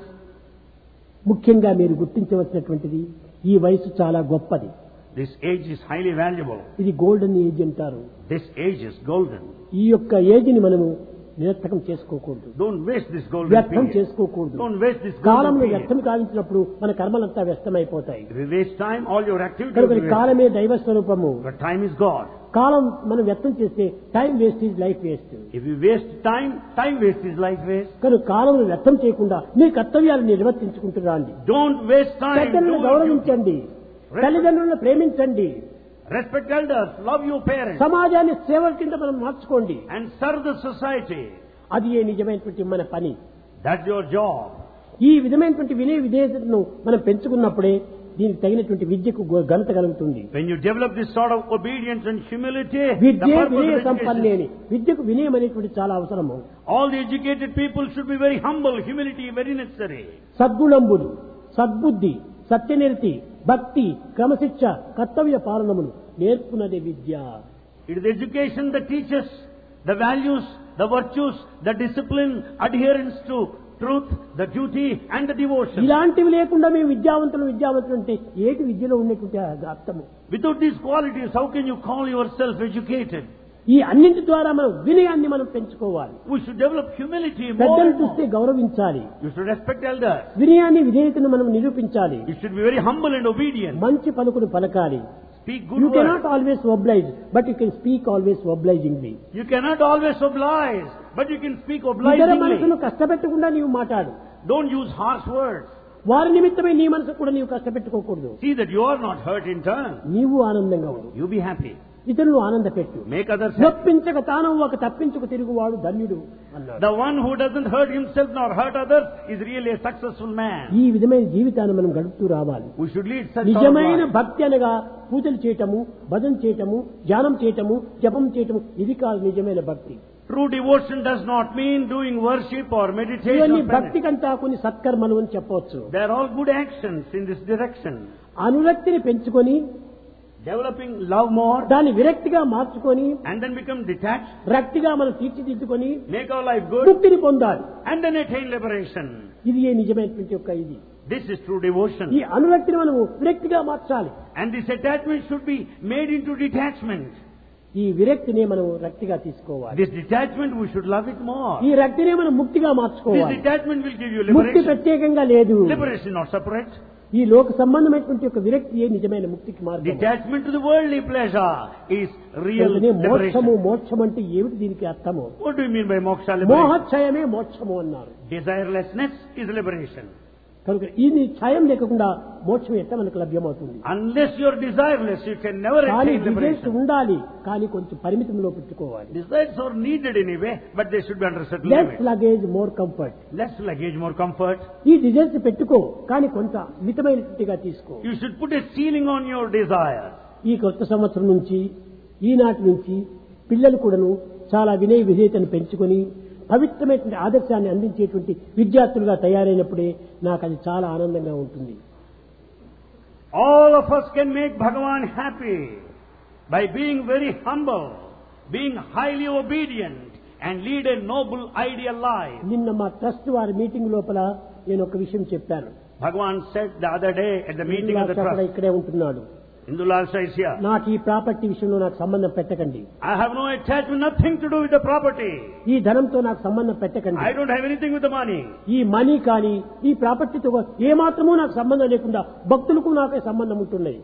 ముఖ్యంగా మీరు గుర్తించవలసినటువంటిది ఈ వయసు చాలా గొప్పది. this age is highly valuable. ఇది గోల్డెన్ ఏజ్ అంటారు. This age is golden. ఈ యొక్క ఏజ్ ని మనము నిరర్థకం చేసుకోకూడదు, Don't waste this golden వ్యర్థం period. చేసుకోకూడదు. Don't waste this golden కాలంలో period. వ్యర్థం కావించినప్పుడు మన కర్మలంతా వ్యర్థమైపోతాయి. If you waste time, all your activities కనుక will ఈ be wasted. కాలమే దైవ స్వరూపము. But time is God. కాలం మనం వ్యర్థం చేస్తే time waste is life waste. If you waste time, time waste is life waste. కనుక కాలం వ్యర్థం చేయకుండా మీ కర్తవ్యాలు నిర్వర్తించుకుంటూ రండి. Don't waste time. పెద్దలను Do your duty. గౌరవించండి, తల్లిదండ్రులను ప్రేమించండి, Respect elders, love your parents, సమాజాన్ని సేవ కింద మనం మార్చుకోండి. and serve the society. అది ఏ నిజమైనటువంటి మన పని. That's your job. ఈ విధమైనటువంటి వినయ విధేయతను మనం పెంచుకున్నప్పుడే దీనికి తగినటువంటి విద్యకు గొ- ఘనత కలుగుతుంది. When you develop this sort of obedience and humility, the Vidya purpose వినయ of సంపన్నే education, అని. విద్యకు వినయం అనేటువంటి చాలా అవసరము. all the educated people should be very humble. Humility very necessary. సద్గుణంబులు, సద్బుద్ధి, సత్యనిరతి, భక్తి, క్రమశిక్ష, కర్తవ్య పాలనములు నేర్పునది విద్య. It is education that teaches the values, the virtues, the discipline, adherence to truth, the duty and the devotion. ఇలాంటివి లేకుండా మేము విద్యావంతులు విద్యావంతులు అంటే ఏటి విద్యలో ఉండేటువంటి అర్థము? Without these qualities, how can you call yourself educated? ఈ అన్నింటి ద్వారా మనం వినయాన్ని మనం పెంచుకోవాలి. We should develop humility more పెద్దలు and చూస్తే more. గౌరవించాలి. You should respect elders. వినయాన్ని విధేయతను మనం నిరూపించాలి. You should be very humble and obedient. మంచి పలుకును పలకాలి. Speak good You words. cannot always oblige, but you can speak always obligingly. You cannot always oblige, but you can speak ఇతర obligingly. మనసును కష్టపెట్టకుండా నీవు మాట్లాడు. Don't use harsh words. వారి నిమిత్తమై నీ మనసు కూడా నీవు కష్టపెట్టుకోకూడదు. See that you are not hurt in turn. నీవు ఆనందంగా ఉండు. You be happy. ఇతరులు ఆనంద పెట్టు. Make others happy. నొప్పించక తాను ఒక తప్పించుకు తిరుగువాడు ధన్యుడు అన్నాడు. The one who doesn't hurt himself nor hurt others is really a successful man. ఈ విధమైన జీవితాన్ని మనం గడుపుతూ రావాలి. We should lead such నిజమైన sort of life. భక్తి అనగా పూజలు చేయటము, భజన చేయటము, ధ్యానం చేయటము, జపం చేయటము, ఇది కాదు నిజమైన భక్తి. True devotion does not mean doing worship or meditation. ఇవన్నీ or penance. భక్తికంతా కొన్ని సత్కర్మలు అని చెప్పవచ్చు. They are all good actions in this direction. అనురక్తిని పెంచుకొని Developing love more దాన్ని విరక్తిగా మార్చుకొని and then become detached, రక్తిగా మనం తీర్చిదిద్దుకొని make our life good ముక్తిని పొందాలి. and then attain liberation. ఇది ఏ నిజమైనటువంటి యొక్క ఇది. This is true devotion. ఈ అనురక్తిని మనము విరక్తిగా మార్చాలి. And this attachment should be made into detachment. ఈ విరక్తిని మనం రక్తిగా తీసుకోవాలి. This detachment we should love it more. ఈ రక్తిని మనం ముక్తిగా This మార్చుకోవాలి. detachment will give you ముక్తి liberation. ప్రత్యేకంగా లేదు. Liberation not separate. ఈ లోక సంబంధమైనటువంటి యొక్క విరక్తి ఏ నిజమైన ముక్తికి మార్గం. Detachment to the worldly pleasure is real మోక్షము liberation. మోక్షం అంటే ఏమిటి దీనికి అర్థము? What do you mean by moksha liberation? మోహక్షయమే మోక్షము అన్నారు. Desirelessness is liberation. కనుక ఇది క్షయం లేకుండా మోక్షం ఎట్లా మనకు లభ్యమవుతుంది? Unless you are desireless, you can never కానీ attain డిజైర్స్ liberation. ఉండాలి, కానీ కొంచెం పరిమితంలో పెట్టుకోవాలి. Desires are needed anyway, but they should be under certain less limits. Luggage more comfort. Less luggage, more comfort. ఈ డిజైర్స్ పెట్టుకో, కానీ కొంత మితమైనట్టుగా తీసుకో. You should put a ceiling on your desires. ఈ కొత్త సంవత్సరం నుంచి ఈనాటి నుంచి పిల్లలు కూడాను చాలా వినయ విధేయతను పెంచుకొని పవిత్రమైనటువంటి ఆదర్శాన్ని అందించేటువంటి విద్యార్థులుగా తయారైనప్పుడే నాకు అది చాలా ఆనందంగా ఉంటుంది. All of us can make Bhagavan happy by being very humble, being highly obedient, and lead a noble ideal life. నిన్న మా ట్రస్ట్ వారి మీటింగ్ లోపల నేను ఒక విషయం చెప్పాను. Bhagavan said the other day at the meeting of the అక్కడ trust, ఇక్కడే ఉంటున్నాడు. Indulal is here. నాకు ఈ ప్రాపర్టీ విషయంలో నాకు సంబంధం పెట్టకండి. I have no attachment, nothing to do with the property. ఈ ధనంతో నాకు సంబంధం పెట్టకండి. I don't have anything with the money. ఈ మనీ కానీ ఈ ప్రాపర్టీతో ఏ మాత్రమూ నాకు సంబంధం లేకుండా భక్తులకు నాకే సంబంధం ఉంటున్నది.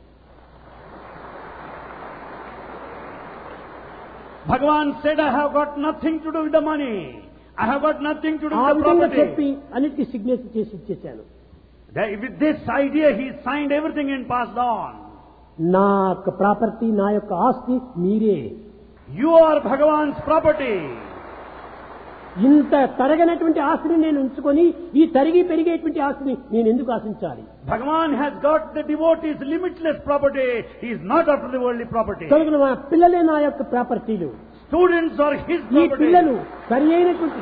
Bhagavan said, I have got nothing to do with the money. I have got nothing to do ఆ with the విధంగా property. చెప్పి అన్నిటికీ సిగ్నేచర్ చేసి ఇచ్చేశాను. That with this idea, he signed everything and passed on. నా యొక్క property, నా యొక్క ఆస్తి మీరే. You are Bhagavan's property. ఇంత తరగనటువంటి ఆస్తిని నేను ఉంచుకొని ఈ తరిగి పెరిగేటువంటి ఆస్తిని నేను ఎందుకు ఆశించాలి? Bhagavan has got the devotee's limitless property. He is not after the worldly property. కనుక మా పిల్లలే నా యొక్క ప్రాపర్టీలు. Students are his ఈ property. పిల్లలు సరి అయినటువంటి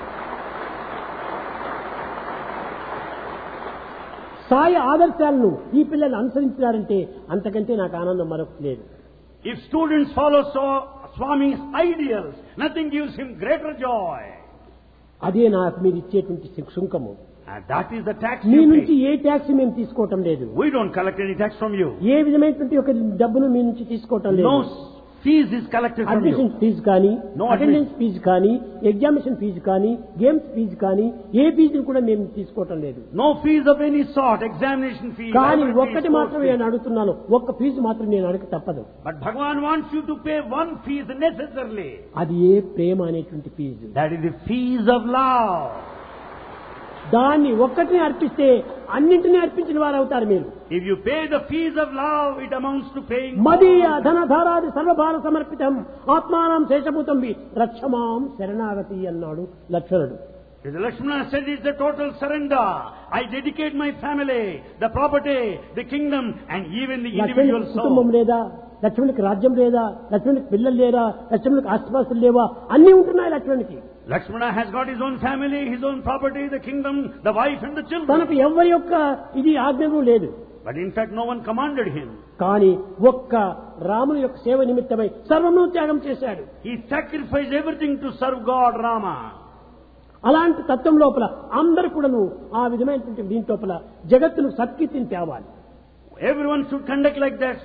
సాయి ఆదర్శాలను ఈ పిల్లలు అనుసరించారంటే అంతకంటే నాకు ఆనందం మరొకటి లేదు. If students follow so Swami's ideals, nothing gives him greater joy. అదే నాకు మీరు ఇచ్చేటువంటి శుంకము. And that is the tax మీ you నుంచి pay. ఏ ట్యాక్స్ మేము తీసుకోవటం లేదు. We don't collect any tax from you. ఏ విధమైనటువంటి ఒక డబ్బును మీ నుంచి తీసుకోవటం లేదు. No fees is collected from admission you. Fee కానీ, No అటెండెన్స్ ఫీజు కానీ, ఎగ్జామినేషన్ ఫీజు కానీ, గేమ్స్ ఫీజు కానీ ఏ ఫీజును కూడా మేము తీసుకోవటం లేదు. No fees of any sort, examination fee. కానీ library ఒక్కటి fees, మాత్రం sports నేను fees. అడుగుతున్నాను, ఒక్క ఫీజు మాత్రం నేను అడగ తప్పదు. But Bhagavan wants you to pay one fees necessarily. అది ఏ ప్రేమ అనేటువంటి fee. That is the fees of love. దాన్ని ఒక్కటిని అర్పిస్తే అన్నింటినీ అర్పించిన వారు అవుతారు మీరు. If you pay the fees of love, it amounts to paying మదీయ all. ధనధారాది సర్వభార సమర్పితం ఆత్మానం శేషభూతం రక్షమాం శరణాగతి అన్నాడు లక్ష్మణుడు. As Lakshmana said, it's a total surrender. I dedicate my family, the property, the kingdom, and even the individual లక్ష్మణుడికి కుటుంబం soul. లేదా, లక్ష్మణుడికి రాజ్యం లేదా, లక్ష్మణుడికి పిల్లలు లేరా, లక్ష్మణుడికి ఆస్తిపాస్తులు లేవా, అన్నీ ఉంటున్నాయి లక్ష్మణుడికి. Lakshmana has got his own family, his own property, the kingdom, the wife and the children. తనకు ఎవరి యొక్క ఇది ఆజ్ఞము లేదు. But in fact, no one commanded him. కానీ ఒక్క రాముని యొక్క సేవ నిమిత్తమై సర్వము త్యాగం చేశాడు. He sacrificed everything to serve God, Rama. అలాంటి తత్వం లోపల అందరూ కూడాను ఆ విధమైనటువంటి దీని లోపల జగత్తును సత్కీర్తిని తేవాలి. Everyone should conduct like that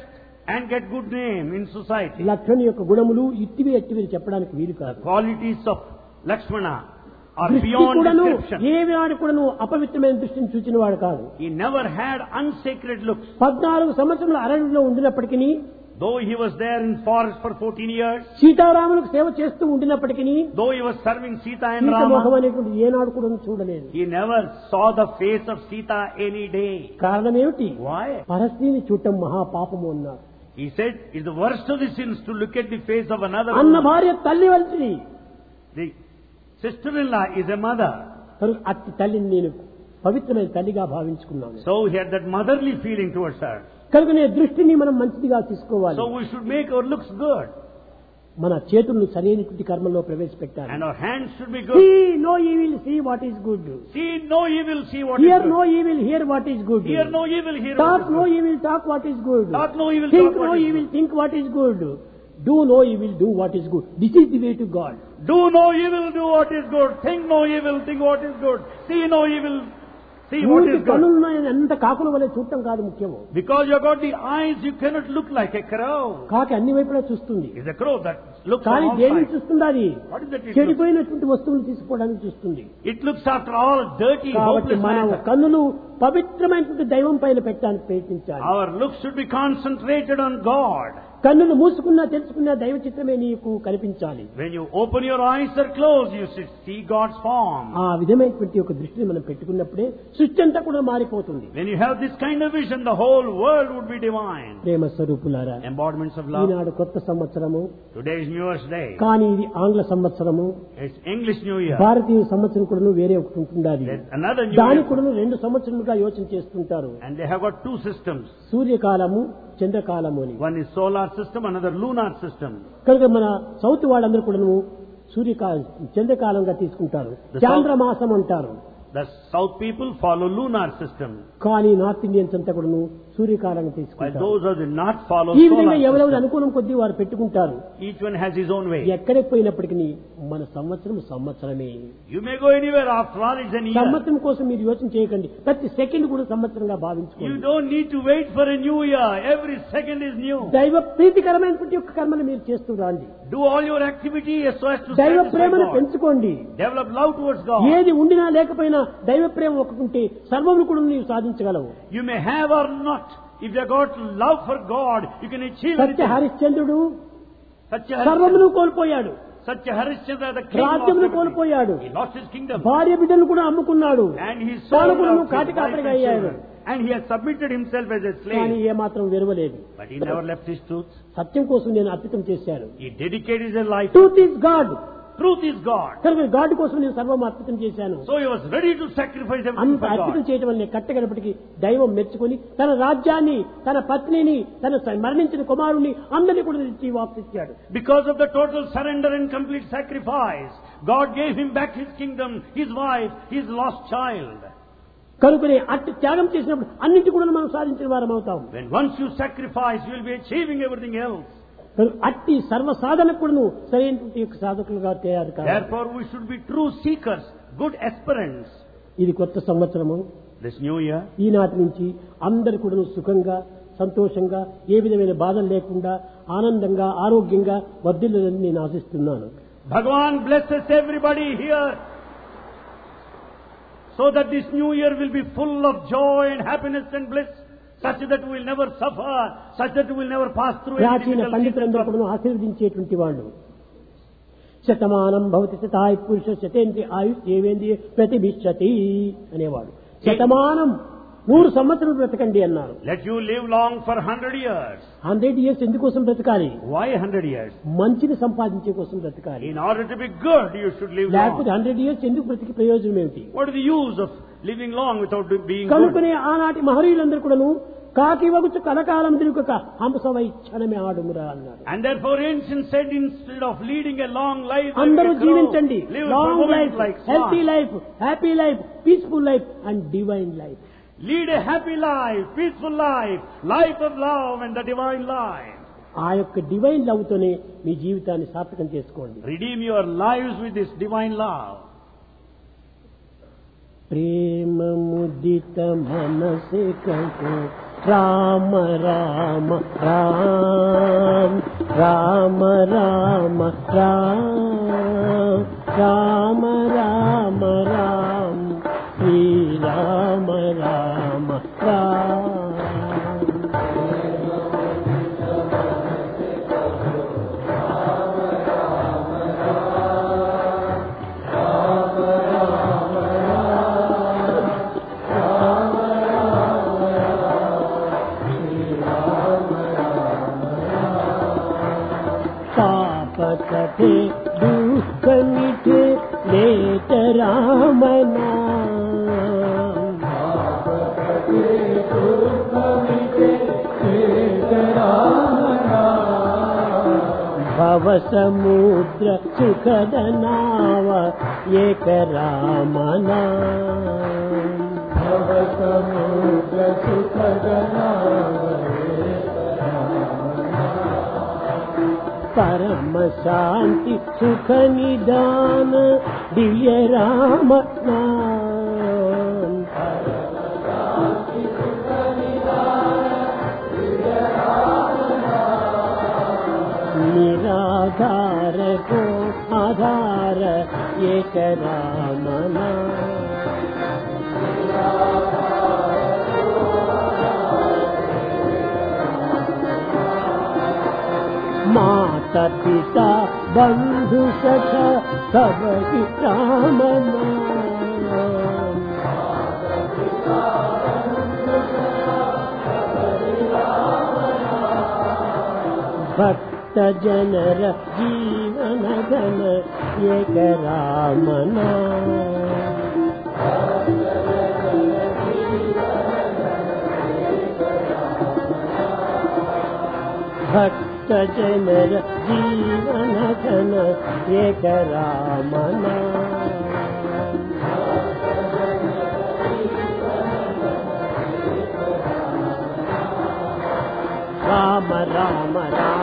and get good name in society. లక్ష్మణుని యొక్క గుణములు ఇట్టివి ఎట్టివి చెప్పడానికి వీలు కాదు. Qualities of Lakshmana are దృష్టి beyond కూడాను description. ఏ వాడు కూడాను అపవిత్రమైన దృష్టిని చూచిన వాడు కాదు. He never had unsacred looks. పద్నాలుగు సంవత్సరాల అరణ్యంలో ఉండినప్పటికీ, Though he was there in forest for fourteen years, సీతారాములకు సేవ చేస్తూ ఉండినప్పటికీ, though he was serving Sita and Sita ముఖం Rama, అనేటువంటి ఏనాడు కూడా చూడలేదు. he never saw the face of Sita any day. కారణం ఏమిటి? Why? పరస్త్రీని చూడటం మహాపాపము అన్నారు. He said, it's the worst of the sins to look at the face of another అన్న woman. భార్య తల్లి వంటిది. The sister-in-law is a mother. కనుక అట్టి తల్లిని నేను పవిత్రమైన తల్లిగా భావించుకున్నాను. So he had that motherly feeling towards her. కనుక నీ దృష్టిని మనం మంచిదిగా తీసుకోవాలి. So we should make our looks good. మన చేతులను సరైనటువంటి కర్మల్లో ప్రవేశపెట్టాలి. And our hands should be good. See no evil, see what is good. See no evil, see what Hear is no good. evil, hear what is good. Hear no evil, hear what Talk is no good. evil, talk what is good. Talk no evil, Think talk what no is evil, good. think what is good. Do no evil, do what is good. This is the way to God. Do no evil, do what is good. Think no evil, think what is good. See no evil, see what ఊరికి is good. కన్నులున్నాయని అంత కాకుల వలె చూడటం కాదు ముఖ్యము. Because you got the eyes, you cannot look like a crow. కాకి అన్ని వైపులా చూస్తుంది. It's a crow that looks కానీ on all దేనిని sides. చూస్తుంది? అది What is that it looks? చెడిపోయినటువంటి వస్తువులు తీసుకోవడానికి చూస్తుంది. It looks after all dirty, కాబట్టి hopeless మనం matter. కన్నులు పవిత్రమైనటువంటి దైవం పైన పెట్టడానికి ప్రయత్నించాలి. Our looks should be concentrated on God. కన్నులు మూసుకున్నా తెలుసుకున్నా దైవ చిత్రమే నీకు కనిపించాలి. When you open your eyes or close, you should see God's form. ఆ విధమైనటువంటి ఒక దృష్టిని మనం పెట్టుకున్నప్పుడే సృష్టి అంతా కూడా మారిపోతుంది. When you have this kind of vision, the whole world would be divine. ప్రేమ స్వరూపులారా, Embodiments of love. ఈనాడు కొత్త సంవత్సరము, Today is New Year's Day. కానీ ఇది ఆంగ్ల సంవత్సరము. It's English New Year. భారతీయ సంవత్సరం కూడా వేరే ఒకటి ఉంటుండాలి. There's another New దాని Year. కూడా రెండు సంవత్సరములుగా యోచన చేస్తుంటారు. And they have got two systems. సూర్యకాలము, చంద్రకాలము అని. One is solar system, another lunar system. కనుక మన సౌత్ వాళ్ళందరూ కూడా సూర్యకాలం చంద్రకాలంగా తీసుకుంటారు, The చాంద్రమాసం అంటారు. The south people follow lunar system, కానీ నార్త్ ఇండియన్స్ అంతా కూడా సూర్యకాలంగా while తీసుకుంటారు. those of the north follow ఈ solar విధంగా ఎవరెవరు system. అనుకూలం కొద్దీ వారు పెట్టుకుంటారు. Each one has his own way. ఎక్కడికి పోయినప్పటికీ మన సంవత్సరం సంవత్సరమే. You may go anywhere, after all it's an year. సంవత్సరం కోసం మీరు యోచన చేయకండి. ప్రతి సెకండ్ కూడా సంవత్సరంగా You భావించుకోండి. don't need to wait for a new year. Every second is new. దైవ ప్రీతికరమైనటువంటి యొక్క కర్మను మీరు చేస్తూ రండి. Do all your activity so as to దైవ satisfy ప్రేమను God. పెంచుకోండి. Develop love towards God. ఏది ఉండినా లేకపోయినా దైవ ప్రేమ ఒకకుంటే సర్వము కూడా నీవు సాధించగలవు. You may have or not. If you have got love for God, you can achieve Satya anything. హరిశ్చంద్రుడు Satya సర్వమును Harishchandra, కోల్పోయాడు. Satya Harishchandra, the king, lost రాజ్యమును everything. కోల్పోయాడు. He lost his kingdom. భార్య బిడ్డను కూడా అమ్ముకున్నాడు. And he తాను sold కూడా out his కాటి wife కాపరిగా and అయ్యాడు. children. And he has submitted himself as a కానీ slave. ఏమాత్రం విరవలేదు. But he never left his truth. సత్యం కోసం నేను అర్పితం చేశాను. He dedicated his life. Truth is God. Truth is God. కనుక గాడ్ కోసం నేను సర్వం అర్పితం చేశాను. So he was ready to sacrifice everything అంత for అర్పితం God. చేయడం వల్ల కట్టగడపటికి దైవం మెచ్చుకొని తన రాజ్యాన్ని, తన పత్నిని, తన స- మరణించిన కుమారుని అందరినీ కూడా ఇచ్చి వాపసిచ్చాడు. Because of the total surrender and complete sacrifice, God gave him back his kingdom, his wife, his lost child. కనుకనే అట్టి త్యాగం చేసినప్పుడు అన్నింటి కూడా మనం సాధించిన వారం అవుతాం. When once you sacrifice, you will be achieving everything else. కనుక అట్టి సర్వ సాధనకు కూడా సరైనటువంటి యొక్క సాధకులుగా తయారు కావాలి. Therefore, we should be true seekers, good aspirants. ఇది కొత్త సంవత్సరము. This new year, ఈనాటి నుంచి అందరు కూడా సుఖంగా, సంతోషంగా, ఏ విధమైన బాధలు లేకుండా ఆనందంగా, ఆరోగ్యంగా వర్ధిల్లాలని నేను ఆశిస్తున్నాను. Bhagavan blesses everybody here so that this new year will be full of joy and happiness and bliss, such that we will never suffer, such that we will never pass through any ప్రాచీన difficult పండితులందరూ season. కూడా ఆశీర్వదించేటువంటి వాళ్ళు. శతమానం భవతి శతాయు పురుష శతేంద్రియ ఆయుష్ ఏవేంద్రియ ప్రతిభిష్యతి అనేవాడు. శతమానం నూరు సంవత్సరాలు బ్రతకండి అన్నారు. Let you live long for hundred years. Hundred years ఎందుకోసం బ్రతకాలి? Why hundred years? మంచిని సంపాదించే కోసం బ్రతకాలి. In order to be good, you should live లేకపోతే long. హండ్రెడ్ ఇయర్స్ ఎందుకు బ్రతికి ప్రయోజనం ఏమిటి? What is the use of living long without being good? కనుకనే ఆనాటి మహనీయులందరూ కూడాను కాకి వగుచు కలకాలం తిరుగుక హంసవై క్షణమే ఆడుమురా అన్నారు. And therefore ancients said, instead of leading a long life, like అందరూ a crow, జీవించండి. live for a long moment life, like healthy swan. Life, happy life, peaceful life and divine life. Lead a happy life, peaceful life, life of love and the divine life. ఆ యొక్క divine love తోనే మీ జీవితాన్ని సార్థకం చేసుకోండి. Redeem your lives with this divine love. ప్రేమ ముదిత మనసే కహో రామ రామ రామ రామ రామ రామ రామ రామ శ్రీ రామ రామ రామ. कथे दुख मिटे लेत राम नाम, भव समुद्र सुखद नाव एक राम नाम, भव समुद्र सुखद नाव परम शांति सुख निदान दिव्य राम नाम, निराधार को आधार एक राम नाम, माता पिता बंधु सखा सब ही राम नाम, भक्त जनर जीवन धन एक राम नाम, भक्त जनर जीवन धन एक राम नाम, राम राम राम